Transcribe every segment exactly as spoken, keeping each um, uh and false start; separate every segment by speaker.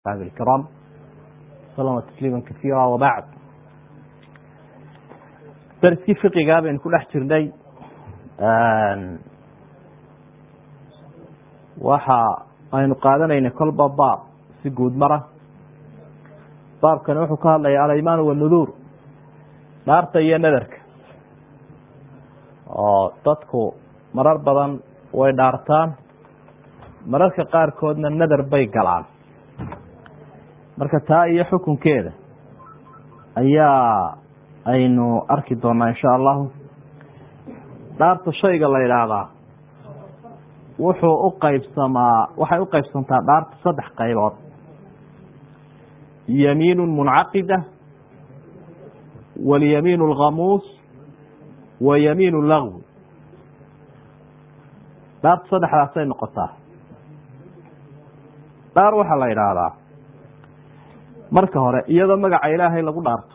Speaker 1: الكرام سلام تسليما كثيرا وبعد درسي فقهي بين كل احترني waxa aynu qaadanayna kolba baab si guud mara baabkan wuxuu ka hadlayaa al-iimaan wa nudur dhaarta iyo nadarka oo dadku marar badan way dhaartaan mararka qaar koodna nadar bay galaan marka taa iyo xukunkeeda ayaa aynu arki doonaa insha Allah dhaarta shayga la yiraahdo wuxuu u qaybsamaa waxay u qaybsantaa dhaarta saddex qaybood yamiin munaqida wal yamin al ghamus wa yamin al lagw dhaarta saddexdaas ay noqotaa dhaar waxa la yiraahdaa marka hore iyadoo magaca Ilaahay lagu dhaarto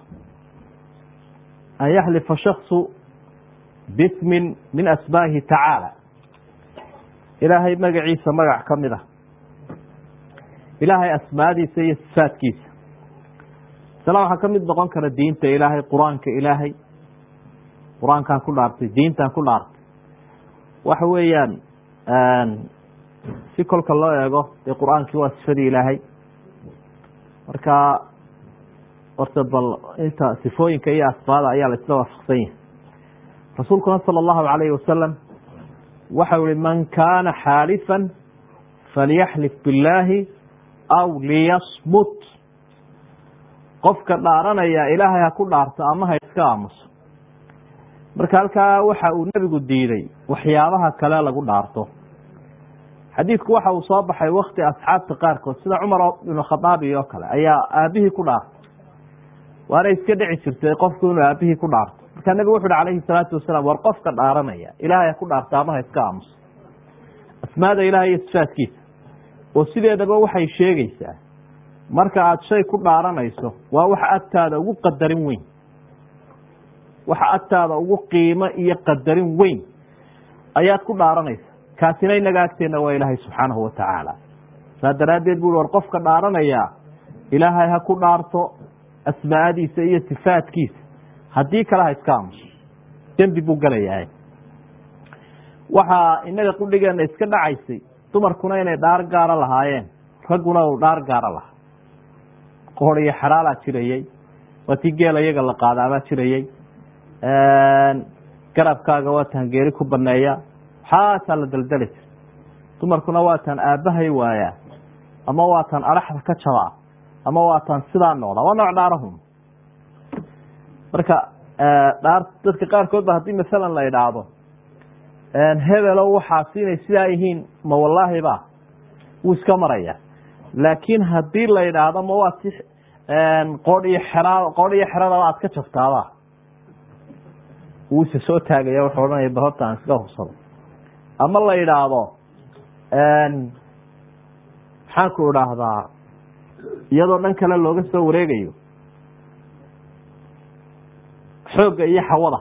Speaker 1: ay yahlifa shakhsu bismin min asbaahi ta'ala ilaahay magaciisa magac ka mid ah ilaahay asmaadiisa iyo sifaadkiisa salaam waxa ka mid noqon kara diinta ilaahay quraanka ilaahay quraanka ku dhaartay diinta ku dhaartay waxa weeyaan aan si kolka loo eego ee quraanki waa sifadii ilaahay marka horta bal inta sifooyinka iyo asbaada ayaa la isla waafaqsan yahay rasuulka sallallahu alayhi wasallam وحول من كان حالفا فليحلف بالله أو ليصمت قفك دارنا يا إلهي هكو دارت أما هيسكامس marka halka waxa uu nabigu diiday waxyaabaha kale lagu dhaarto xadiidku waxa uu soo baxay waqti asxaabta qaarkood sida Umar ibn Khattab iyo kale ayaa aabihii ku dhaartay waana iska dhici jirtay qofku inuu aabihii ku dhaarto marka nabigu wuxuu calayhi salaatu wasalaam war qofka dhaaranaya ilaahay ku dhaarta ama iska aamus asmaada ilaahay sifaadkiisa oo sideedaba waxay sheegaysaa marka aad shay ku dhaaranayso waa wax agtaada ugu qadarin weyn waxa agtaada ugu qiimo iyo qadarin weyn ayaad ku dhaaranaysa kaasina inaga agteena waa ilaahay subxaanahu wa tacaala saadaradeed buu war qofka dhaaranaya ilaahay ha ku dhaarto asmaadiisa iyo sifaadkiisa haddii kala ha iska aamuso dembi buu galayaa waxaa inaga qudhigeena iska dhacaysay dumarkuna inay dhaar gaara lahaayeen ragguna uu dhaar gaara lahaa qoor iyo xalaala jirayay watii geel iyaga la qaadaabaa jirayay garabkaaga waa tan geeri ku baneeya xaasa la daldali jir dumarkuna waa tan aabahay waaya ama waa tan araxda ka jabaa ama waa tan sidaa noqda waa nooc dhaarahum marka dhaar dadka qaarkood ba hadii midalan la yiraahdo een hebelo waxa siinay sida yihiin ma wallahi ba uu iska maraya laakiin hadii la yiraahdo ma waa si een qoodiyo xiraad qoodiyo xiraad aad ka jaftaaba uu si soo taagaya wuxuu oranay bartaan iska hubsado ama la yiraahdo een maxaan ku raahdaa iyadoo dhan kale looga soo wareegayo xooga iyo xawada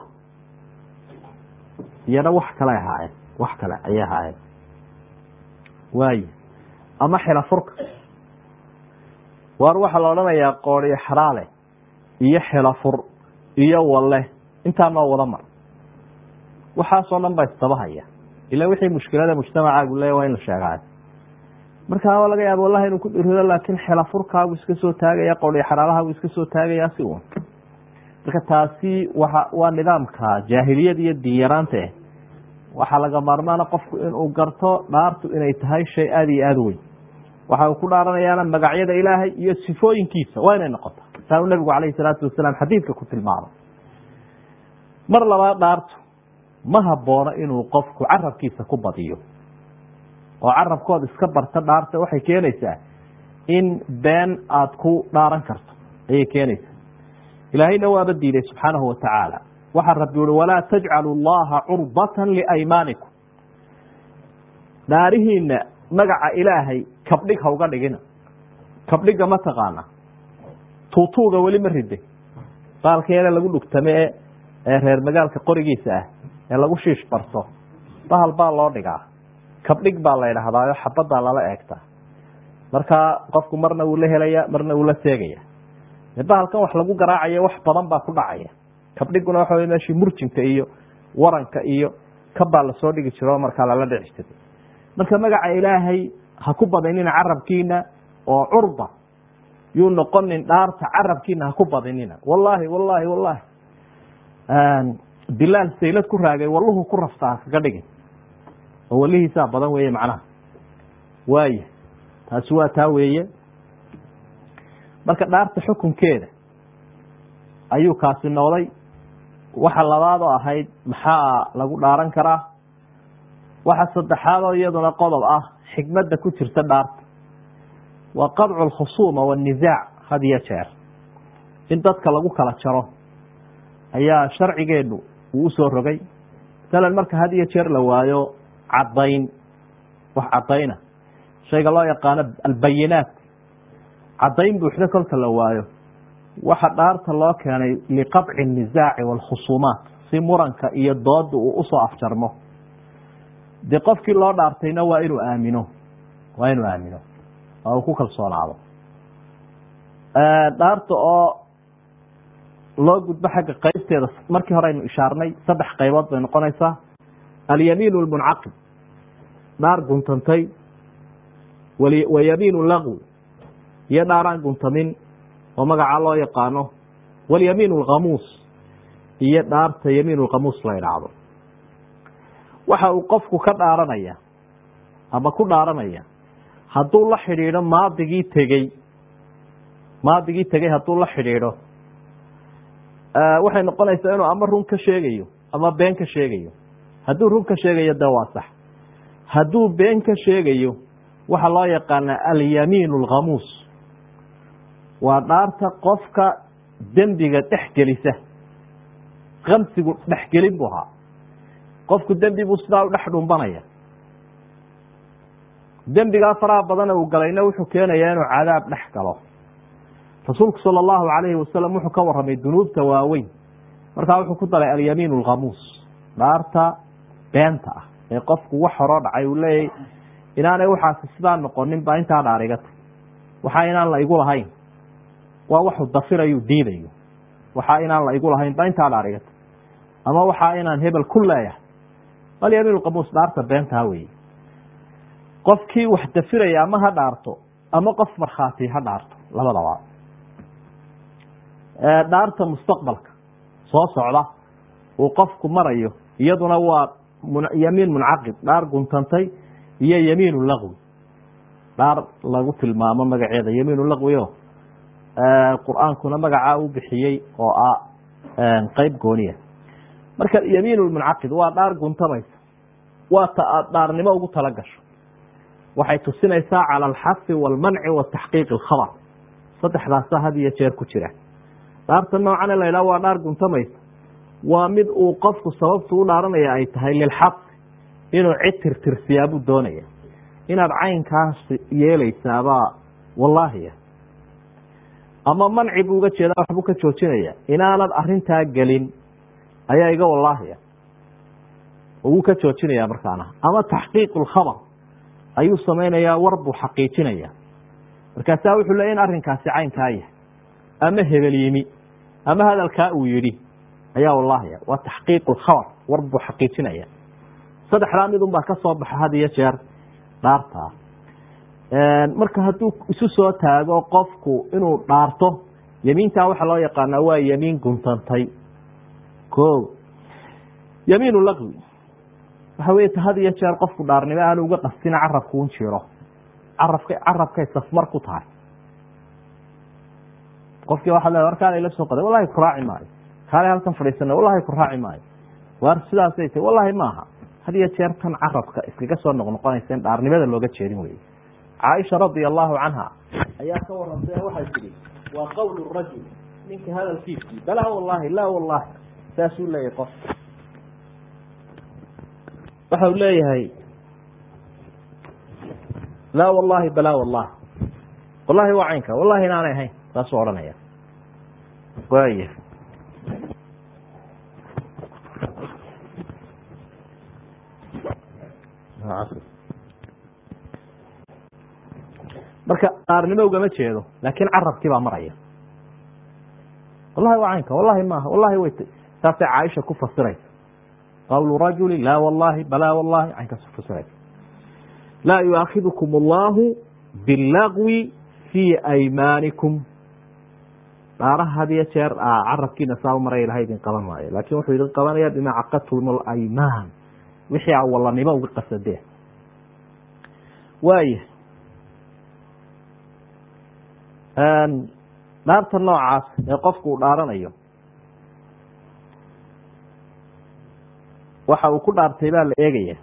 Speaker 1: iyana wax kale ahaay wax kale ayaa ahaay way ama xila furka war waxa la oranayaa qooriyo xaraale iyo xila fur iyo walle inta ma wada mar waxa soo dhan ba istabahaya ila wixii mushkilada mujtamacaagu leeyahay in la sheegaa marka waa laga yaabo wallahi inuu ku dhiro laakiin xila furkaagu iska soo taagaya qooriyo xaraalaha iska soo taagaya si uu marka taasi waxa waa nidaamka jaahiliyad iyo diyaaraanta waxa laga maarmaan qofku inuu garto dhaartu inay tahay shay aad iyo aad weyn waxa uu ku dhaaranayaa magacyada Ilaahay iyo sifooyinkiisa waa inay noqoto taa nabigu calayhi salaatu wasalaam xadiidka ku tilmaamay mar labaad dhaartu ma habboona inuu qofku carabkiisa ku badiyo oo carabkooda iska barta dhaarta waxay keenaysaa in been aad ku dhaaran karto ay keenaysaa إلهينا وابدي سبحانه وتعالى وحر ربي ولا تجعلوا الله عرضة لأيمانكم نارهن مقع إلهي كبلك هو قال كبلك ما تغانا توتوغا ولي مرده قال كيانا لقول لك تماء هير مقالك قريقيسة لقول شيش برصو bahal baa loo dhigaa kabdhig baa la yiraahdaa xabada la eegta marka qofku marna uu la helaya marna uu la seegaya midba halkan wax lagu garaacayo wax badan baa ku dhacaya kabdhiguna waxa weeye meeshii murjinka iyo waranka iyo kabaa la soo dhigi jiro marka la la dhici jiray marka magaca ilaahay ha ku badinina carabkiina oo curba yuu noqonin dhaarta carabkiina ha ku badinina wallahi wallahi wallahi bilaal saylad ku raagay walluhu ku raftaa kaga dhigin oo walihiisa badan weeye macnaha waaye taasi waa taa weeye marka dhaarta xukunkeeda ayuu kaasi noqday waxa labaad oo ahayd maxaa lagu dhaaran karaa waxa saddexaad oo iyaduna qodob ah xikmadda ku jirta dhaarta waa qadcu alkhusuuma waannizaac had iyo jeer in dadka lagu kala jaro ayaa sharcigeenu uu usoo rogay masalan marka had iyo jeer la waayo caddayn wax caddayna shayga loo yaqaano albayinaat caddayn buuxda kolka la waayo waxa dhaarta loo keenay liqadci الnisaaci wاlkhusuumaat si muranka iyo dooda uu usoo afjarmo dee qofkii loo dhaartayna waa inuu aamino waa inuu aamino oo uu ku kalsoonaado dhaarta oo loo gudbo xagga qaybteeda markii hore aynu ishaarnay saddex qaybood bay noqonaysaa alyamiin اlmuncaqid dhaar guntantay wa yamiin lagwi iyo dhaaraan guntamin oo magacaa loo yaqaano walyamiin alkhamuus iyo dhaarta yamiin alkhamuus la idhaahdo waxa uu qofku ka dhaaranaya ama ku dhaaranaya hadduu la xidhiidho maadigii tegey maadigii tegey hadduu la xidhiidho waxay noqonaysaa inuu ama run ka sheegayo ama been ka sheegayo hadduu run ka sheegayo dee waa sax hadduu been ka sheegayo waxaa loo yaqaanaa alyamiin alkhamuus waa dhaarta qofka dembiga dhex gelisa kamsigu dhexgelin buu ahaa qofku dembi buu sidaa u dhex dhumbanaya dembigaa faraha badana uu galayna wuxuu keenayaa inuu cadaab dhex galo rasuulku sala allahu calayhi wasalam wuxuu ka warramay dunuubta waaweyn markaa wuxuu ku daray alyamiin alkhamuus dhaarta beenta ah ee qofku wax horoo dhacay uu leeyahy inaanay waxaasi sidaa noqonin baa intaa dhaarigata waxaa inaan la igu lahayn waa waxu dafirayuu diidayo waxaa inaan la igu lahayn baa intaa dhaarigata ama waxaa inaan hebel ku leeyahay alyamiin alkhamuus dhaarta beentaa weeye qofkii wax dafiraya ama ha dhaarto ama qof markhaati ha dhaarto labadaba dhaarta mustaqbalka soo socda uu qofku marayo iyaduna waa yamiin muncaqid dhaar guntantay iyo yamiin lagwi dhaar lagu tilmaamo magaceeda yamiin lagwi o qur-aankuna magacaa u bixiyey oo ah qeyb gooniya marka yamiin lmuncaqid waa dhaar guntamaysa waa ta aad dhaarnimo ugu tala gasho waxay tusinaysaa cala alxasi waalmanci wataxqiiq alkhabar saddexdaasa had iyo jeer ku jira dhaarta noocane la ydhaha waa dhaar guntamaysa waa mid uu qofku sababtu u dhaaranaya ay tahay lilxabsi inuu cid tirtirsiyaa buu doonaya inaad caynkaas yeelaysaabaa wallaahiya ama manci buu uga jeedaa waxbuu ka joojinaya inaanad arintaa gelin ayaa iga wallaahiya wuu ka joojinaya markaana ama taxqiiq lkhabar ayuu samaynayaa war buu xaqiijinaya markaasaa wuxuu leey in arrinkaasi caynkaa yahay ama hebel yimi ama hadalkaa uu yidhi ayaa wallaahiya waa taxqiiq lkhabar war buu xaqiijinaya saddexdaa midun baa ka soo baxa had iyo jeer dhaartaa marka hadduu isu soo taago qofku inuu dhaarto yamiintaa waxaa loo yaqaanaa waa yamiin guntantay o yamiin lagwi waxa wey had iyo jeer qofku dhaarnimo aanu uga qastin carabku un jiro carabka carabkay safmar ku tahay qofkii waxaa le warkaan ila soo qaday wallahi ku raaci maayo kaale halkan fadhiisana wallahi ku raaci maayo waar sidaasay tahy wallahi maaha had iyo jeer tan carabka iskaga soo noqnoqonaysa in dhaarnimada looga jeedin weye caaisha radia allahu canha ayaa ka warantay waxay tihi waa qowlu rajul ninka hadalkiisii balaa wallahi laa wallahi saasuu leeyahay qof waxa uu leeyahay laa wallahi balaa wallahi wallahi waa caynka wallahi inaanay ahayn saasuu odhanaya waaya marka qaarnimo ugama jeedo laakiin carabkii baa maraya wallahi waa caynka wallahi maaha wallahi way saasay caaisha ku fasiraysa qawlu rajuli laa wallahi balaa wallahi caynkaas ku fasiraysa laa yu'aakhidukum allahu billagwi fii aymaanikum dhaaraha had iyo jeer carabkiina saa u maraya ilahay idin qaban maayo laakiin wuxuu idin qabanaya bima caqadtum alaymaan wixii a wallanimo uga qasadee waaya dhaarta noocaas ee qofku uu dhaaranayo waxa uu ku dhaartay baa la eegaya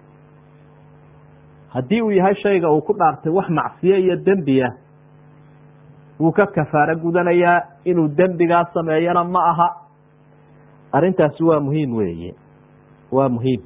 Speaker 1: haddii uu yahay shayga uu ku dhaartay wax macsiye iyo dembiya wuu ka kafaaro gudanayaa inuu dembigaa sameeyana ma aha arrintaasi waa muhiim weeye waa muhiim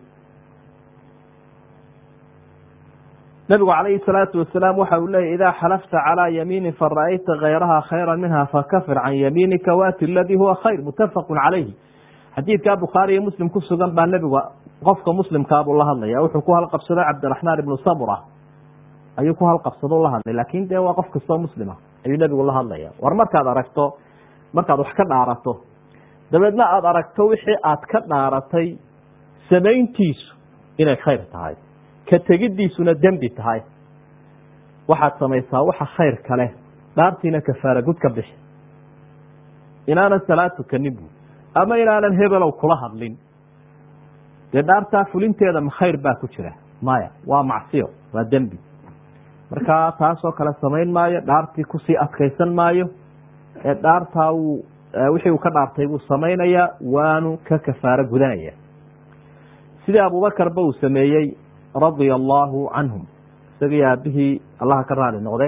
Speaker 1: nabigu calayhi salaatu wasalaam waxa uu leeyay idaa xalafta calaa yamiinin fara'ayta kayraha khayra minha fakafir can yamiinika waati aladii huwa khayr mutafaqun calayhi xadiidkaa bukhaari iyo muslim ku sugan baa nebigu qofka muslimkaabuu la hadlaya wuxuu ku halqabsaday cabdiraxmaan ibnu samura ayuu ku halqabsado la hadlay laakin dee waa qof kastoo muslima ayuu nebigu la hadlaya war markaad aragto markaad wax ka dhaarato dabeedna aada aragto wixii aad ka dhaaratay samayntiisu inay khayr tahay ka tegidiisuna dembi tahay waxaad samaysaa waxa khayr kale dhaartiina kafaara gud ka bixi inaanan salaad tukanin bu ama inaanan hebelow kula hadlin dee dhaartaa fulinteeda ma khayr baa ku jira maya waa macsiyo waa dembi markaa taasoo kale samayn maayo dhaartii kusii adkaysan maayo ee dhaartaa uu wixii uu ka dhaartay buu samaynayaa waanu ka kafaaro gudanaya sidii abubakarba uu sameeyey radia allaahu canhum isagii aabihii allaha ka raali noqde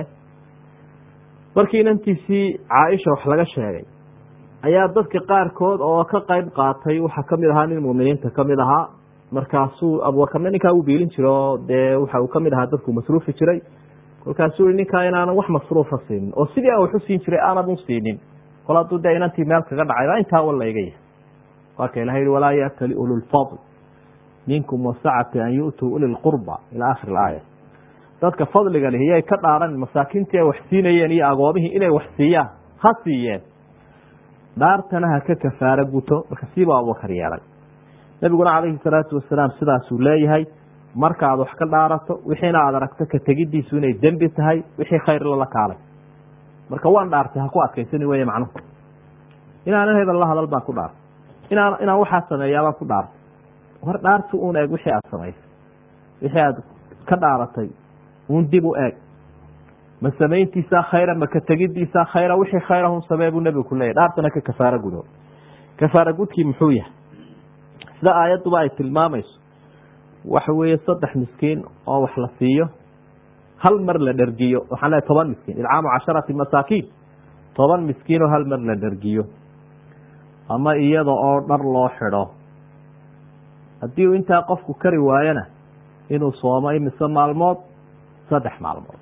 Speaker 1: markii inantiisii caaisha wax laga sheegay ayaa dadka qaarkood oo ka qayb qaatay waxaa kamid ahaa nin muminiinta kamid ahaa markaasuu abubakarna ninkaa u biilin jira oo dee waxa uu kamid ahaa dadku masruufi jiray kolkaasuu i ninkaa inaanan wax masruufa siinin oo sidii aan waxu siin jiray aanad u siinin kol hadduu dee inantii meel kaga dhacay baa intaa walla iga yahay waa ka ilaha yihi walaa ya'tali ululfadl minkum wasacati an yu'tuu uli lqurba ilaa akhir ilaaya dadka fadliga leh iyay ka dhaaran masaakiintii ay wax siinayeen iyo agoomihii inay wax siiyaan ha siiyeen dhaartana ha ka kafaaro guto marka siibaa abubakar yeelay nabiguna calayhi salaatu wasalaam sidaasuu leeyahay marka aad wax ka dhaarato wixiina aad aragto ka tegidiisu inay dembi tahay wixii khayr lala kaalay marka waan dhaartay ha ku adkaysani weye macnuhu inaanan hebel la hadal baan ku dhaartay inaan inaan waxaa sameeyaa baan ku dhaartay war dhaartu uun eeg wixii aada samaysay wixii aad ka dhaaratay uun dib u eeg ma samayntiisaa khayra ma ka tegidiisaa khayra wixii khayrahun samee buu nebigu ku leeyahy dhaartana ka kafaaro gudo kafaaro gudkii muxuu yahay sida aayadduba ay tilmaamayso waxa weeye saddex miskiin oo wax la siiyo hal mar la dhergiyo waxaan leehay toban miskiin idcaamu casharati masaakiin toban miskiin oo hal mar la dhergiyo ama iyada oo dhar loo xidho haddii uu intaa qofku kari waayona inuu soomo imise maalmood saddex maalmood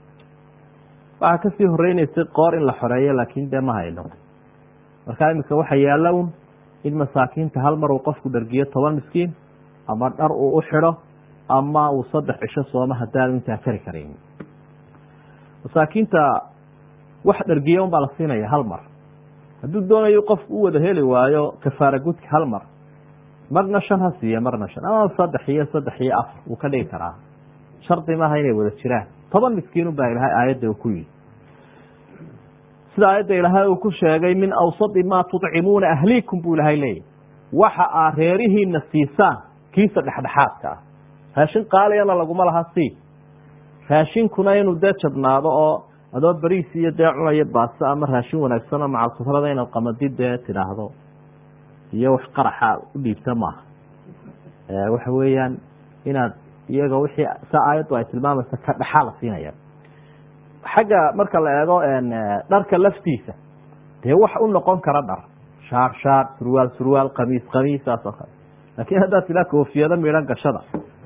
Speaker 1: waxaa kasii horeynaysay qoor in la xoreeyo laakiin dee ma hayno markaa iminka waxa yaalla un in masaakiinta hal mar uu qofku dhergiyo toban miskiin ama dhar uu u xidho ama uu saddex cisho soomo haddaanu intaa kari karin masaakiinta wax dhergiya un baa la siinaya hal mar hadduu doonayo qofku u wada heli waayo kafaara gudka hal mar marna shan ha siiya marna shan ama saddex iyo saddex iyo afar wuu ka dhigi karaa shardi maaha inay wada jiraan toban miskiin un baa ilahay aayadda uu ku yihi sida aayadda ilaahay uu ku sheegay min awsadi maa tudcimuuna ahliikum buu ilahay leeyahy waxa aad reerihiina siisaan kiisa dhexdhexaadka ah raashin qaaliyana laguma laha sii raashinkuna inuu dee jabnaado oo adoo beriis iyo dee cunayo baaso ama raashin wanaagsan oo macal sufrada inaad qamadi dee tidhaahdo iyo wax qaraxa u dhiibta maaha waxa weeyaan inaad iyaga wixii sa aayaddu ay tilmaamaysa ka dhexaa la siinaya xagga marka la eego dharka laftiisa dee wax u noqon kara dhar shaar shaar surwaal surwaal qamiis qamiis saas oo kale laakiin haddaad tilaa koofiyado miidhan gashada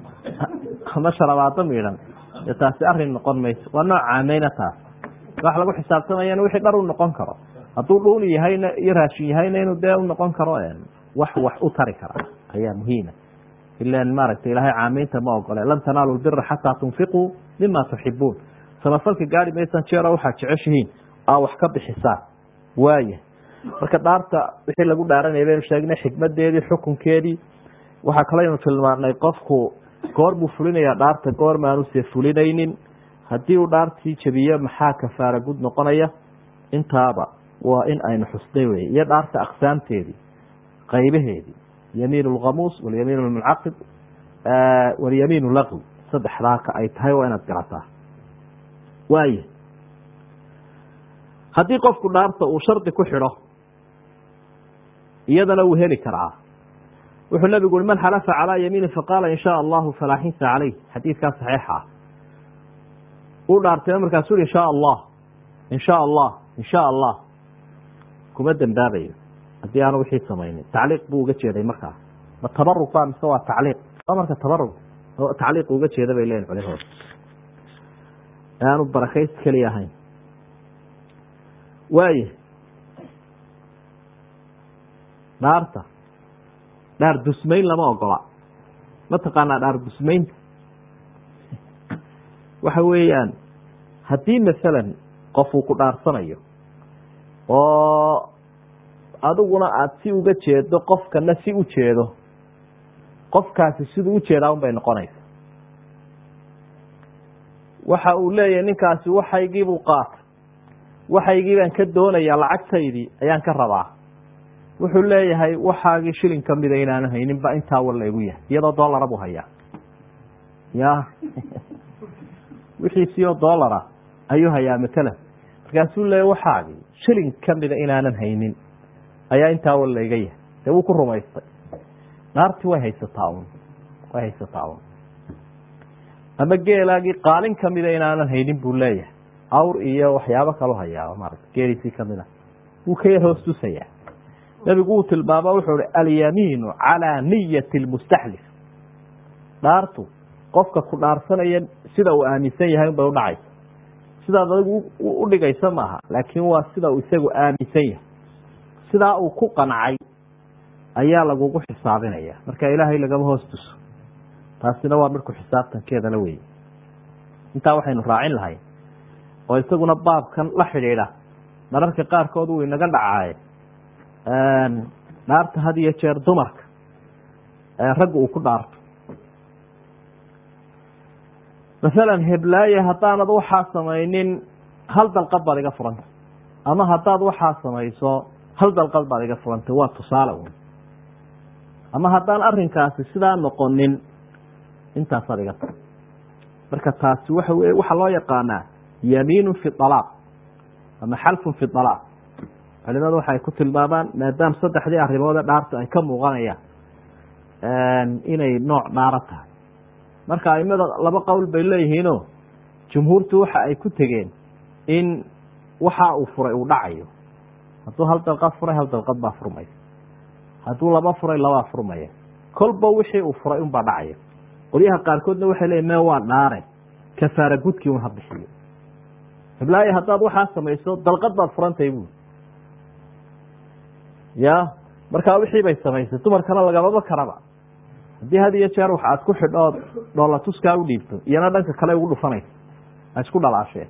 Speaker 1: ama sharabaado miidhan dee taasi arrin noqon mayso waa nooc caameyna taas wax lagu xisaabtamayana wixii dhar u noqon karo hadduu dhuuni yahayna iyo raashin yahayna inuu dee u noqon karo wax wax u tari kara ayaa muhiima ilan maaragtay ilaahay caameynta ma ogole lan tanaalu lbira xataa tunfiquu mima tuxibuun samafalka gaari maysan jeero waxaad jeceshihiin aa wax ka bixisaan waaya marka dhaarta wixii lagu dhaaranaya baynu sheegnay xikmadeedii xukunkeedii waxaa kalaynu tilmaanay qofku goor buu fulinayaa dhaarta goor maanuse fulinaynin haddii uu dhaartii jabiyo maxaa kafaara gud noqonaya intaaba waa in aynu xusnay wey iyo dhaarta aqsaamteedii qaybaheedii yamiin lkhamuus walyamiin lmuncaqid walyamiin laqwi saddexdaaka ay tahay waa inaad garataa waaya haddii qofku dhaarta uu shardi ku xidho iyadana wuu heli karaa wuxuu nabigu ui man xalafa calaa yamiini faqaala in shaa allahu falaa xinsa caleyh xadiidkaa saxiixa ah uu dhaartay markaasu ui inshaa allah in shaa allah in shaa allah kuma dembaabayo haddii aanu wixii samaynin tacliiq buu uga jeeday markaa ma tabarug ba mise waa tacliiq waa marka tabarug tacliiq uga jeeda bay leeyihin culimadu aanu barakays keliya ahayn waaya dhaarta dhaar dusmayn lama ogola mataqaanaa dhaar dusmaynta waxa weeyaan haddii masalan qof uu ku dhaarsanayo oo adiguna aada si uga jeedo qofkana si u jeedo qofkaasi siduu u jeedaa un bay noqonaysa waxa uu leeyahay ninkaasi waxaygiibuu qaata waxaygii baan ka doonayaa lacagtaydii ayaan ka rabaa wuxuu leeyahay waxaagii shilin kamida inaanan hayninba intaa walla igu yahay iyadoo dollara buu hayaa ya wixiisii oo dollara ayuu hayaa matalan markaasuu leeyahy waxaagii shilin kamida inaanan haynin ayaa intaa walla iga yahay dee wuu ku rumaystay dhaartii way haysataa un way haysataa un ama geelaagii qaalin kamida inaanan haynin buu leeyahay awr iyo waxyaabo kaloo hayaa maarata geeliisii kamida wuu ka yar hoos tusayaa nabigu uu tilmaamo wuxuu hi alyamiinu calaa niyati lmustaxlif dhaartu qofka ku dhaarsanaya sida uu aaminsan yahay unbay udhacaysa sidaad adigu u dhigaysa maaha laakiin waa sida uu isagu aaminsan yahay sidaa uu ku qancay ayaa lagugu xisaabinaya marka ilaahay lagama hoos tuso taasina waa markuu xisaabtankeedala weye intaa waxaynu raacin lahay oo isaguna baabkan la xidhiidha dhararka qaarkood uu inaga dhacaaye dhaarta had iyo jeer dumarka ragga uu ku dhaarto masalan heblaaye haddaanad waxaa samaynin hal dalqad baad iga furanta ama haddaad waxaa samayso hal dalqad baad iga furantay waa tusaale un ama haddaan arrinkaasi sidaa noqonin intaasaad iga tar marka taasi waxa wey waxaa loo yaqaanaa yamiinu fi alaaq ama xalfun fi alaaq culimadu waxay ku tilmaamaan maadaam saddexdii arrimoode dhaarta ay ka muuqanayaan inay nooc dhaaro tahay marka aimada laba qowl bay leeyihiinoo jumhuurtu waxa ay ku tegeen in waxa uu furay uu dhacayo hadduu hal dalqad furay hal dalqad baa furmaya hadduu laba furay labaa furmaya kolba wixii uu furay unbaa dhacaya qolyaha qaarkoodna waxay leeyihin me waa dhaare kafaara gudkii un ha bixiyo hiblaaye haddaad waxaa samayso dalqad baad furantahay buui ya markaa wixii bay samaysay dumarkana lagamaba karaba haddii had iyo jeer wax aad ku xidhood dhoola tuskaa u dhiibto iyana dhanka kale ugu dhufanaysa ha isku dhalaasheen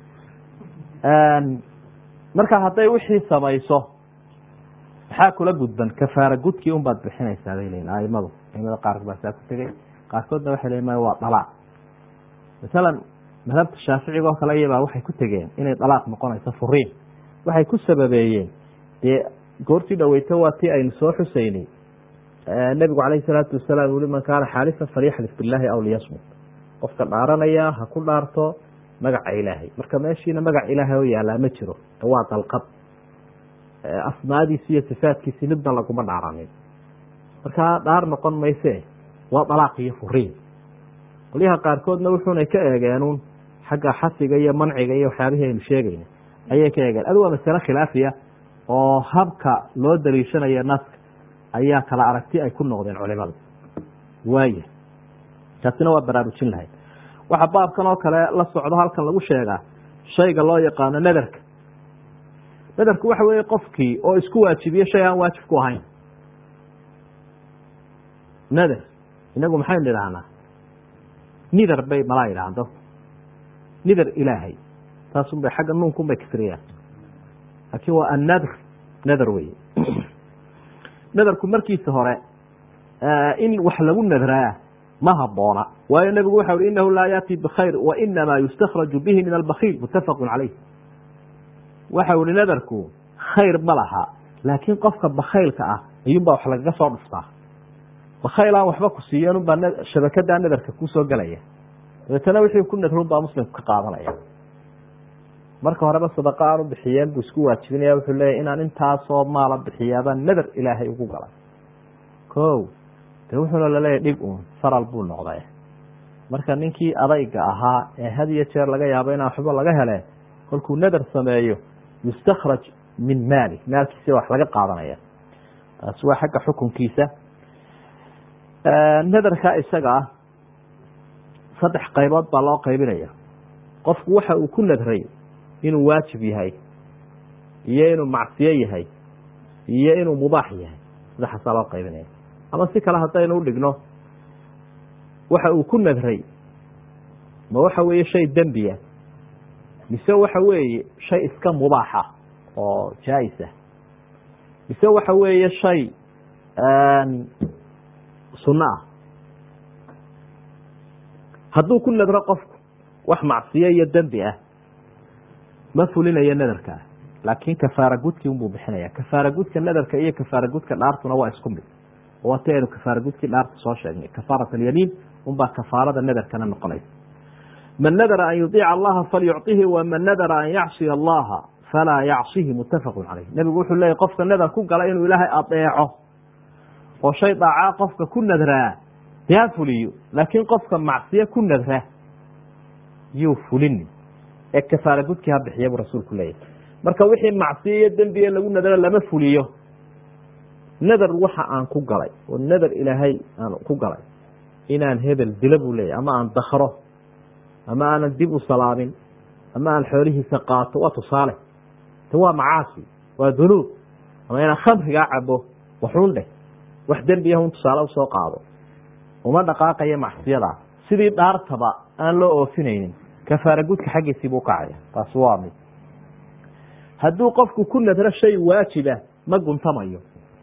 Speaker 1: marka hadday wixii samayso maxaa kula gudban kafaara gudkii un baad bixinaysaa bay leyiin aimadu aimada qaar baasaa ku tegey qaarkoodna waxay leeyiin maya waa dalaaq masalan madhabta shaaficiga oo kale iyabaa waxay ku tegeen inay dalaaq noqonayso furiin waxay ku sababeeyeen dee goortii dhaweyto waa tii aynu soo xusaynay nebigu calayhi salaatu wasalaam uli man kaana xaalifan falyaxlif billaahi aw liyasmut qofka dhaaranaya ha ku dhaarto magaca ilaahay marka meeshiina magac ilaahay oo yaalaa ma jiro waa dalqad asmaadiisi iyo sifaadkiisi midna laguma dhaaranin markaa dhaar noqon mayse waa dalaaq iyo furiin qolyaha qaarkoodna wuxuunay ka eegeenuun xagga xasiga iyo manciga iyo waxyaabihii aynu sheegayna ayay ka eegeen adu waa masale khilaafiya oo habka loo daliishanayo naska ayaa kala aragti ay ku noqdeen culimada waaya taasina waa baraarujin lahayd waxa baabkan oo kale la socdo halkan lagu sheegaa shayga loo yaqaano nadarka nadarku waxa weeye qofkii oo isku waajibiye shay aan waajib ku ahayn nadar inagu maxaynu idhahnaa nidar bay malaa idhaahdo nidar ilaahay taasun bay xagga nuunkun bay kasriyaan laakiin waa annadr nadar wey nadarku markiisa hore in wax lagu nadraa ma haboona waayo nabigu waxa uri inahu laa yaati bikhayr wa inamaa yustakhraju bihi min albakiil muttafaqun calayh waxa uri nadarku khayr ma laha laakiin qofka bakhaylka ah ayuunbaa wax lagaga soo dhuftaa bakhayl aan waxba ku siiyan unbaa shabakadaa nadarka kusoo gelaya dabeetana wixii ku nadrun baa muslimku ka qaadanaya marka horeba sadaqa aanu bixiyeen buu isku waajibinaya wuxuu leeyahy inaan intaasoo maala bixiyaabaa nadar ilaahay ugu galay ko de wuxuuna laleeyahy dhig uun faral buu noqday marka ninkii adayga ahaa ee had iyo jeer laga yaabo inaan waxba laga hele kolkuu nadar sameeyo yustakhraj min maali maalkiisa wax laga qaadanaya taas waa xagga xukunkiisa nadarka isaga ah saddex qaybood baa loo qaybinaya qofku waxa uu ku nadray inuu waajib yahay iyo inuu macsiyo yahay iyo inuu mubaax yahay saddexaasaa loo qaybinaya ama si kale haddaynu udhigno waxa uu ku nadray ma waxa weeye shay dembiya mise waxa weeye shay iska mubaaxa oo jaa-isa mise waxa weeye shay sunno ah hadduu ku nadro qofku wax macsiyo iyo dembi ah ma fulinayo nadarkaa laakiin kafaara gudkii unbuu bixinaya kafaara gudka nadarka iyo kafaara gudka dhaartuna waa isku mid waati aynu kafaara gudkii dhaarta soo sheegnay kafaarat alyamiin unbaa kafaarada nadarkana noqonaysa man nadara an yudiica allaha falyucطihi waman nadara an yacsiya allaha falaa yacsihi muttafaqu caleyh nebigu wuxuu leeyahy qofka nadar ku gala inuu ilaahay adeeco oo shay daacaa qofka ku nadraa dee ha fuliyo laakiin qofka macsiyo ku nadra yuu fulini ee kafaara gudkii ha bixiya buu rasuulku leeyahy marka wixii macsiyo iyo dembiye lagu nadara lama fuliyo nadar waxa aan ku galay oo nadar ilaahay aan ku galay inaan hebel dilo buu leeyahy ama aan dakro ama aanan dib u salaamin ama aan xoolihiisa qaato waa tusaale te waa macaasi waa dunuub ama inaan khamrigaa cabo waxuun dheh wax dembiyahun tusaale usoo qaado uma dhaqaaqaya macsiyada sidii dhaartaba aan loo oofinaynin kafaara gudka xaggiisii buu kacaya taasi waa mid hadduu qofku ku nadro shay waajiba ma guntamayo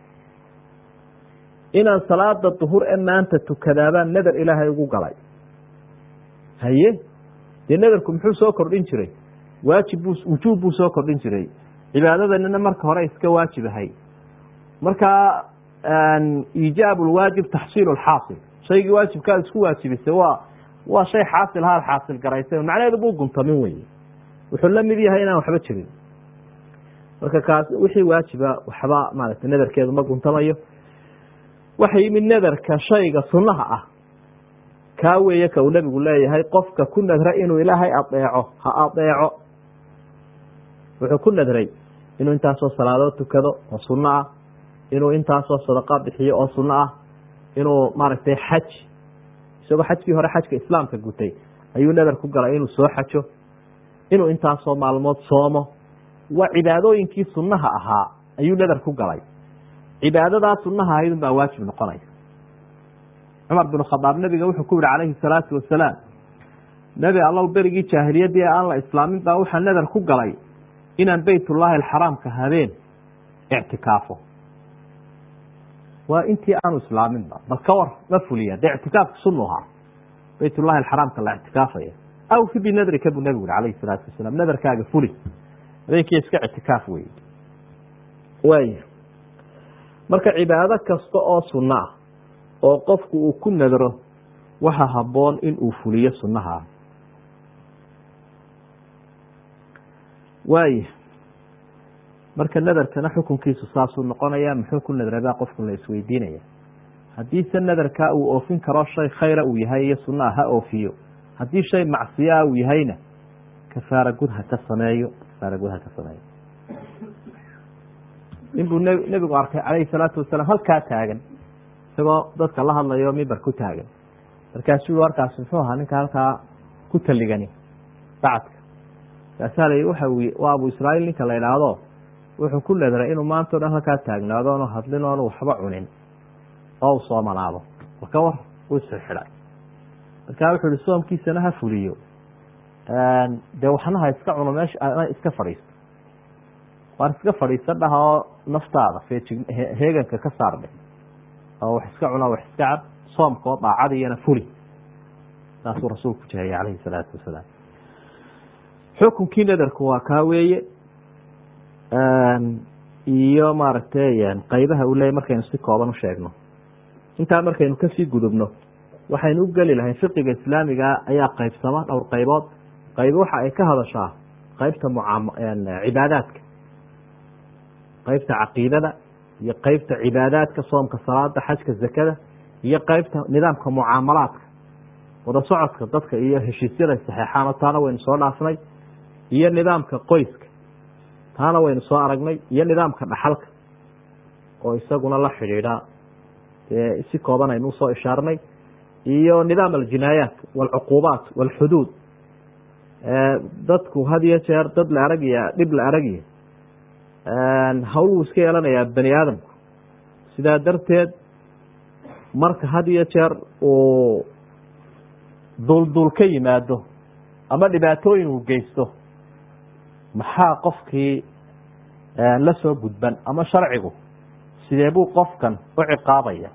Speaker 1: inaan salaada duhur ee maanta tukadaabaan nadar ilaahay ugu galay haye dee nadarku muxuu soo kordhin jiray waajib buu wujuub buu soo kordhin jiray cibaadadanina marka hore iska waajib ahay markaa iijaab lwaajib taxsiil lxaasil shaygii waajibkaad isku waajibisay waa waa shay xaasil haal xaasil garaysay macnaheedu buu guntamin weye wuxuu la mid yahay inaan waxba jirin marka kaas wixii waajiba waxba maaragtay nadarkeedu ma guntamayo waxa yimid nadarka shayga sunnaha ah kaa weeye ka uu nabigu leeyahay qofka ku nadra inuu ilaahay adeeco ha adeeco wuxuu ku nadray inuu intaasoo salaadood tukado oo sunno ah inuu intaasoo sadaqa bixiyo oo sunno ah inuu maaragtay xaj isagoo xajkii hore xajka islaamka gutay ayuu nadar ku galay inuu soo xajo inuu intaasoo maalmood soomo waa cibaadooyinkii sunnaha ahaa ayuu nadar ku galay cibaadadaa sunnaha ahayd unbaa waajib noqonaya cumar bin khadaab nabiga wuxuu ku yihi calayhi salaatu wasalaam nebi allow berigii jaahiliyadii aan la islaamin baa waxaa nadar ku galay inaan beytullaahi alxaraamka habeen ictikaafo waa intii aanu islaaminba bal ka war ma fuliya dee ictikaafka sunnu ahaa beytullahi alxaraamka la ictikaafaya aw fi binadrika buu nabigu yihi calayhi salaatu wasalaam nadarkaaga fuli habeenkii iska ictikaaf wey waaya marka cibaado kasta oo sunno ah oo qofku uu ku nadro waxa habboon in uu fuliyo sunnaha waaya marka nadarkana xukunkiisu saasuu noqonaya muxuu ku nadrabaa qofku la isweydiinaya haddiise nadarkaa uu oofin karo shay khayra uu yahay iyo sunnaha ha oofiyo haddii shay macsiyaa uu yahayna kafaara gud ha ka sameeyo kafaara gud ha ka sameeyo ninbuu nebigu arkay calayhi salaatu wasalaam halkaa taagan isagoo dadka la hadlayo mimbar ku taagan markaasuu warkaas muxuu ahaa ninka halkaa ku taligani bacadka kaasaa la waxa waa abu israaiil ninka la idhaahdo wuxuu ku nadray inuu maanta o dhan halkaa taagnaado oonu hadlin oonu waxba cunin oo u soomanaado marka war uu isu xidhay markaa wuxuu ihi soomkiisana ha fuliyo dee waxnaha iska cuno meesha ana iska fadhiisto waar iska fadhiisa dhaha oo naftaada feejig heeganka ka saardhe oo wax iska cuna wax iska cab soomka oo daacadiyana fuli taasuu rasuulku jahayay calayhi salaatu wasalaam xukunkii nadarku waa kaa weeye iyo maaragtay qaybaha uu leeyahy markaynu si kooban u sheegno intaa markaynu kasii gudubno waxaynu u geli lahayn fiqiga islaamiga ayaa qaybsama dhowr qaybood qayb waxa ay ka hadashaa qaybta cibaadaadka qaybta caqiidada iyo qaybta cibaadaadka soomka salaada xajka zakada iyo qaybta nidaamka mucaamalaadka wada socodka dadka iyo heshiisyada saxeexaan taana waynu soo dhaafnay iyo nidaamka qoyska taana waynu soo aragnay iyo nidaamka dhaxalka oo isaguna la xidhiidha si kooban aynu usoo ishaarnay iyo nidaam aljinaayaat walcuquubaat walxuduud dadku had iyo jeer dad la aragaya dhib la aragaya hawl wuu iska yeelanayaa bani aadamku sidaa darteed marka had iyo jeer uu duulduul ka yimaado ama dhibaatooyin uu geysto maxaa qofkii la soo gudban ama sharcigu sidee buu qofkan u ciqaabaya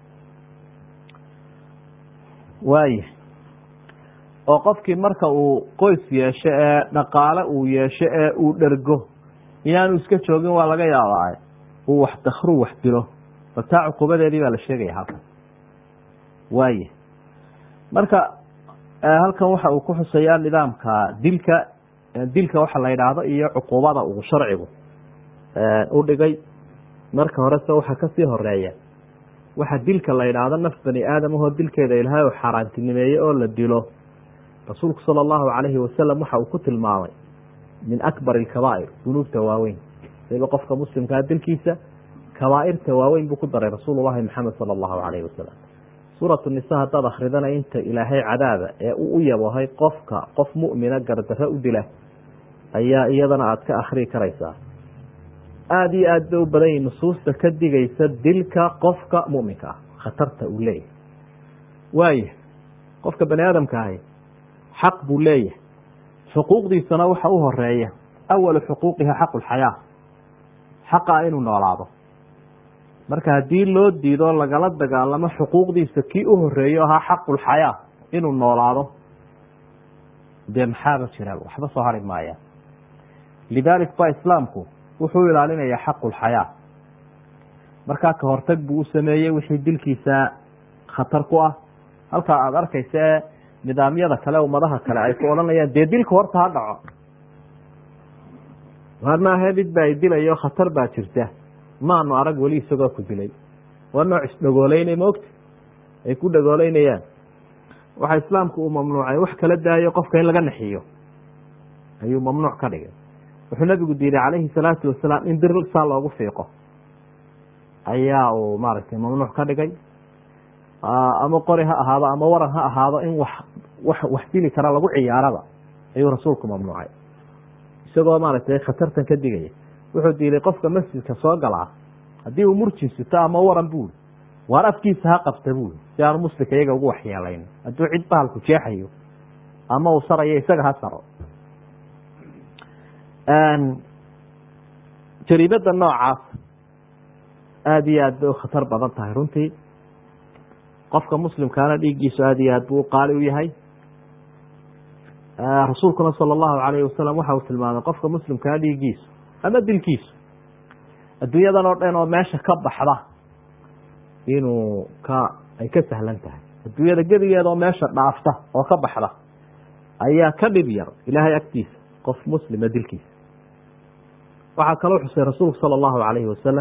Speaker 1: waaya oo qofkii marka uu qoys yeesho ee dhaqaale uu yeesho ee uu dhergo inaanu iska joogin waa laga yaabaa uu wax dakru wax dilo fataa cuqubadeedii baa la sheegaya halkan waaya marka halkan waxa uu ku xuseeyaa nidaamka dilka dilka waxa la yidhaahdo iyo cuqubada uu sharcigu u dhigay marka horese waxa kasii horeeya waxa dilka la yidhaahdo naf bani aadam ahoo dilkeeda ilaahay u xaaraantinimeeyey oo la dilo rasuulku sala allahu calayhi wasalam waxa uu ku tilmaamay min akbar alkabaa'ir dunuubta waaweyn siba qofka muslimkaa dilkiisa kabaa'irta waaweyn buu ku daray rasuulullahi maxamed sala allahu calayhi wasalam suuratu nisa haddaad akridana inta ilaahay cadaaba ee uu u yabohay qofka qof mu'mina gardarro u dila ayaa iyadana aada ka akhrii karaysaa aada iyo aad bay u badan yihin nusuusta ka digaysa dilka qofka mu'minka ah khatarta uu leeyahay waaya qofka bani aadamka ahi xaq buu leeyahay xuquuqdiisana waxa u horeeya awalu xuquuqiha xaqu lxayaa xaqaa inuu noolaado marka haddii loo diido lagala dagaalamo xuquuqdiisa kii u horeeyo ahaa xaqulxayaa inuu noolaado dee maxaaba jira waxba soo hari maaya lidaalik ba islaamku wuxuu ilaalinayaa xaqulxayaa markaa ka hortag buu u sameeyey wixii dilkiisa khatar ku ah halkaa aada arkaysa ee nidaamyada kale ummadaha kale ay ku odhanayaan dee dilka horta ha dhaco waar maahe mid baa dilayo khatar baa jirta maanu arag weli isagoo ku dilay waa nooc isdhagooleynay maogta ay ku dhagooleynayaan waxa islaamku uu mamnuucay wax kala daayo qofka in laga naxiyo ayuu mamnuuc ka dhigay wuxuu nabigu diiday calayhi salaatu wasalaam in dir saa loogu fiiqo ayaa uu maaragtay mamnuuc ka dhigay ama qori ha ahaado ama waran ha ahaado in wax wax wax dili kara lagu ciyaaraba ayuu rasuulku mamnuucay isagoo maaragtay khatartan ka digaya wuxuu diilay qofka masjidka soo galaa haddii uu murjin sito ama waran buuri waar afkiisa ha qabta buuri si aanu muslimka iyaga ugu waxyeelayn hadduu cid bahalku jeexayo ama uu sarayo isaga ha saro jariibada noocaas aada iyo aad bay u khatar badan tahay runtii qofka muslimkaana dhiiggiisu aada iyo aad buu qaali u yahay rasuulkuna sala allahu calayhi wasalam waxa uu tilmaamay qofka muslimkaa dhiiggiisu ama dilkiisu adduunyadan oo dhan oo meesha ka baxda inuu ka ay ka sahlan tahay adduunyada gedigeeda oo meesha dhaafta oo ka baxda ayaa ka dhib yar ilaahay agtiisa qof muslima dilkiisa waxaa kaloo xusay rasuulku sala allahu calayhi wasalam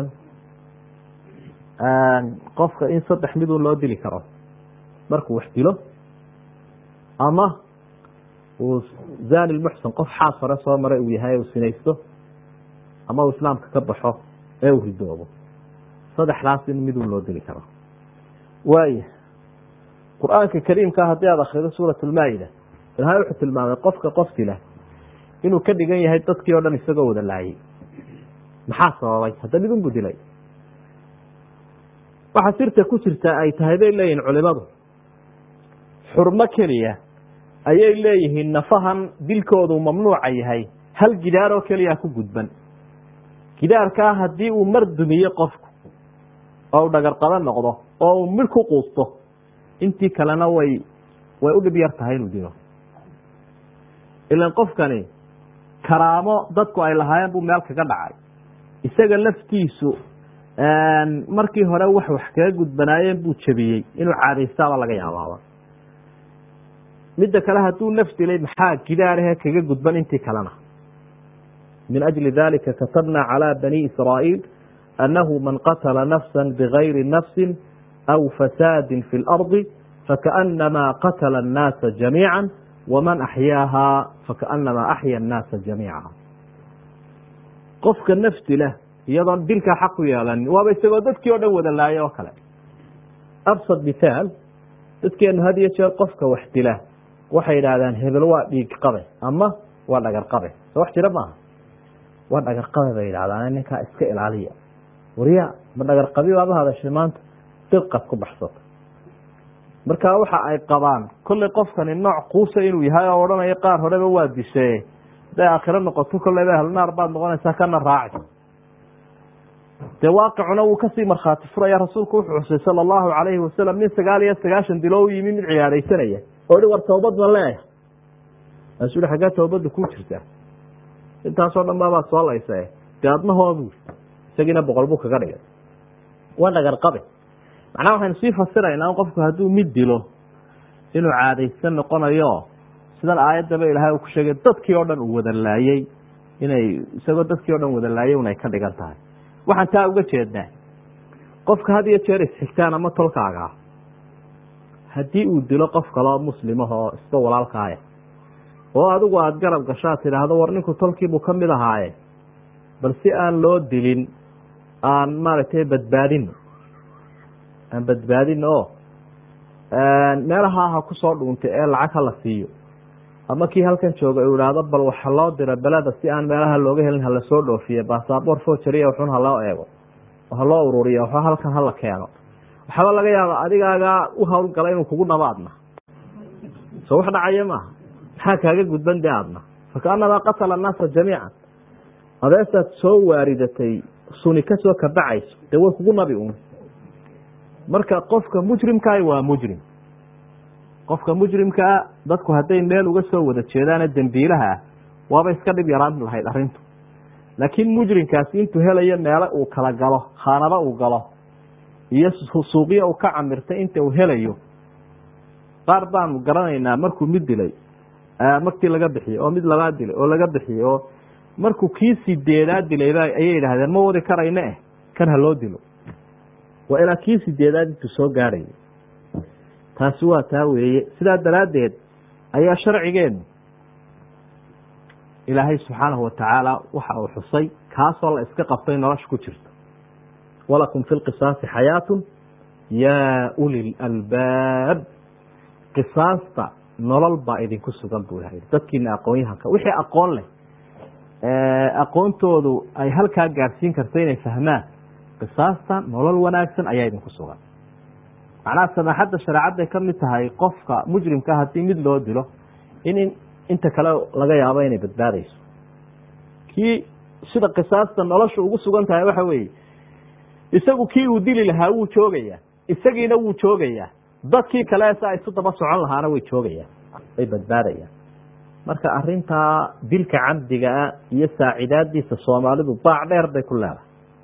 Speaker 1: qofka in saddex midun loo dili karo markuu wax dilo ama uu zani lmuxsan qof xaas hore soo maray uu yahay uu sinaysto ama uu islaamka ka baxo ee uu ridoobo saddexdaas in midun loo dili karo waaya qur-aanka kariimka haddii aada akrido suurat lmaa-ida ilahay wuxuu tilmaamay qofka qof dila inuu ka dhigan yahay dadkii oo dhan isagoo wada laayay maxaa sababay hadda midun buu dilay waxaa sirta ku jirta ay tahay bay leeyihin culimadu xurmo keliya ayay leeyihiin nafahan dilkoodu mamnuuca yahay hal gidaar oo keliya ku gudban. gidaarkaa haddii uu mar dumiyo qofku oo uu dhagar qaban noqdo oo uu mid ku quusto intii kalena way way u dhib yar tahay inuu dilo. ilaan qofkani karaamo dadku ay lahaayeen buu meel kaga dhacay, isaga laftiisu markii hore wax wax kaga gudbanaayeen buu jabiyey, inuu caadaystaaba laga yaabaaba. midda kale hadduu naf dilay maxaa gidaarahe kaga gudban intii kalena. min ajli dalika katabna calى bani israa'iil annahu man qatala nafsa bigayri nafsi aw fasaadi fi اlardi fakaأnamaa qatala الnaasa jamiica waman axyaaha fakaأnamaa axya الnaasa jamiica. qofka naf dila iyadoon dilkaa xaq u yeelanin waaba isagoo dadkii oo dhan wada laaya oo kale. absad mithaal, dadkeenu had iyo jeer qofka wax dila waxay yidhaahdaan hebel waa dhiig qabe ama waa dhagar qabe. soo wax jira maaha, waa dhagar qabe bay yidhahdaan, ninkaa iska ilaaliya. wariya ma dhagar qabi baaba hadashay maanta diqad ku baxsato. markaa waxa ay qabaan kolley qofkani nooc quusa inuu yahay oo odhanaya qaar horeba waa dishee haday aakhiro noqoto kolleyba ahlnaar baad noqonaysaa kana raaci. dee waaqicuna wuu kasii markhaati furaya. rasuulku wuxuu xusay sala allahu calayhi wasalam nin sagaal iyo sagaashan dilo u yimi mid ciyaaraysanaya oo hi war toobad ma leeyahay. aasuu hi xaggaa toobadda ku jirtaa, intaasoo dhan baabaad soo laysa dee adnahoo buuri, isagiina boqol buu kaga dhigay. waa dhagar qabe. macnaha waxaynu sii fasiraynaa qofku hadduu mid dilo inuu caadaysan noqonayo, sidan aayaddaba ilaahay uu ku sheegay dadkii oo dhan uu wada laayey, inay isagoo dadkii o dhan wada laayey unay ka dhigan tahay. waxaan taa uga jeednaa qofka had iyo jeer isxigtaan ama tolkaagaa haddii uu dilo qof kaleo muslimah oo isba walaalkaaya oo adigu aada garab gashaad tidhaahdo war ninku tolkiibuu ka mid ahaaye bal si aan loo dilin aan maaragtay badbaadino aan badbaadino oo meelaha ha kusoo dhuuntay ee lacag ha la siiyo, ama kii halkan jooga uu ihahdo bal waxa loo dira beleda si aan meelaha looga helin hala soo dhoofiye basaboor foojariya waxun haloo eego oo haloo ururiya waxa halkan hala keeno. waxaaba laga yaaba adigaagaa u hawlgala inuu kugu dhabo adna. soo wax dhacaya maaha, maxaa kaaga gudban de adna. fakaanamaa qatala annaasa jamiican. adeesaad soo waaridatay suni ka soo kabacayso dee way kugu nabi un. marka qofka mujrimkaah waa mujrim. qofka mujrimkaa dadku hadday meel uga soo wada jeedaane dembiilaha ah waaba iska dhib yaraan lahayd arrintu. laakiin mujrimkaasi intuu helayo meelo uu kala galo, khaanado uu galo iyo suuqyo uu ka camirtay inta uu helayo. qaar baanu garanaynaa markuu mid dilay markii laga bixiyey oo mid labaad dilay oo laga bixiyey oo markuu kii sideedaad dilayba ayay yidhaahdeen ma wadi karayne eh kan ha loo dilo. waa ilaa kii sideedaad intuu soo gaarayay. taasi waa taa weeye. sidaa daraaddeed ayaa sharcigeenu ilaahay subxaanahu watacaala waxa uu xusay kaasoo la iska qabtay nolosha ku jirto. walakum fi lqisaasi xayaatun yaa uli lalbaab. qisaasta nolol baa idinku sugan buu ilahay dadkiina aqoonyahanka wixii aqoon leh aqoontoodu ay halkaa gaarsiin karta inay fahmaan qisaasta nolol wanaagsan ayaa idinku sugan. macnaha samaaxadda shareecadday ka mid tahay qofka mujrimka haddii mid loo dilo in inta kale laga yaabo inay badbaadayso. kii sida qisaasta nolosha ugu sugan tahay waxa weeye isagu kii uu dili lahaa wuu joogayaa, isagiina wuu joogayaa, dadkii kale sa isu daba socon lahaana way joogayaan, way badbaadayaan. marka arintaa dilka camdigaa iyo saacidaadiisa soomaalidu baac dheer bay ku leedahay.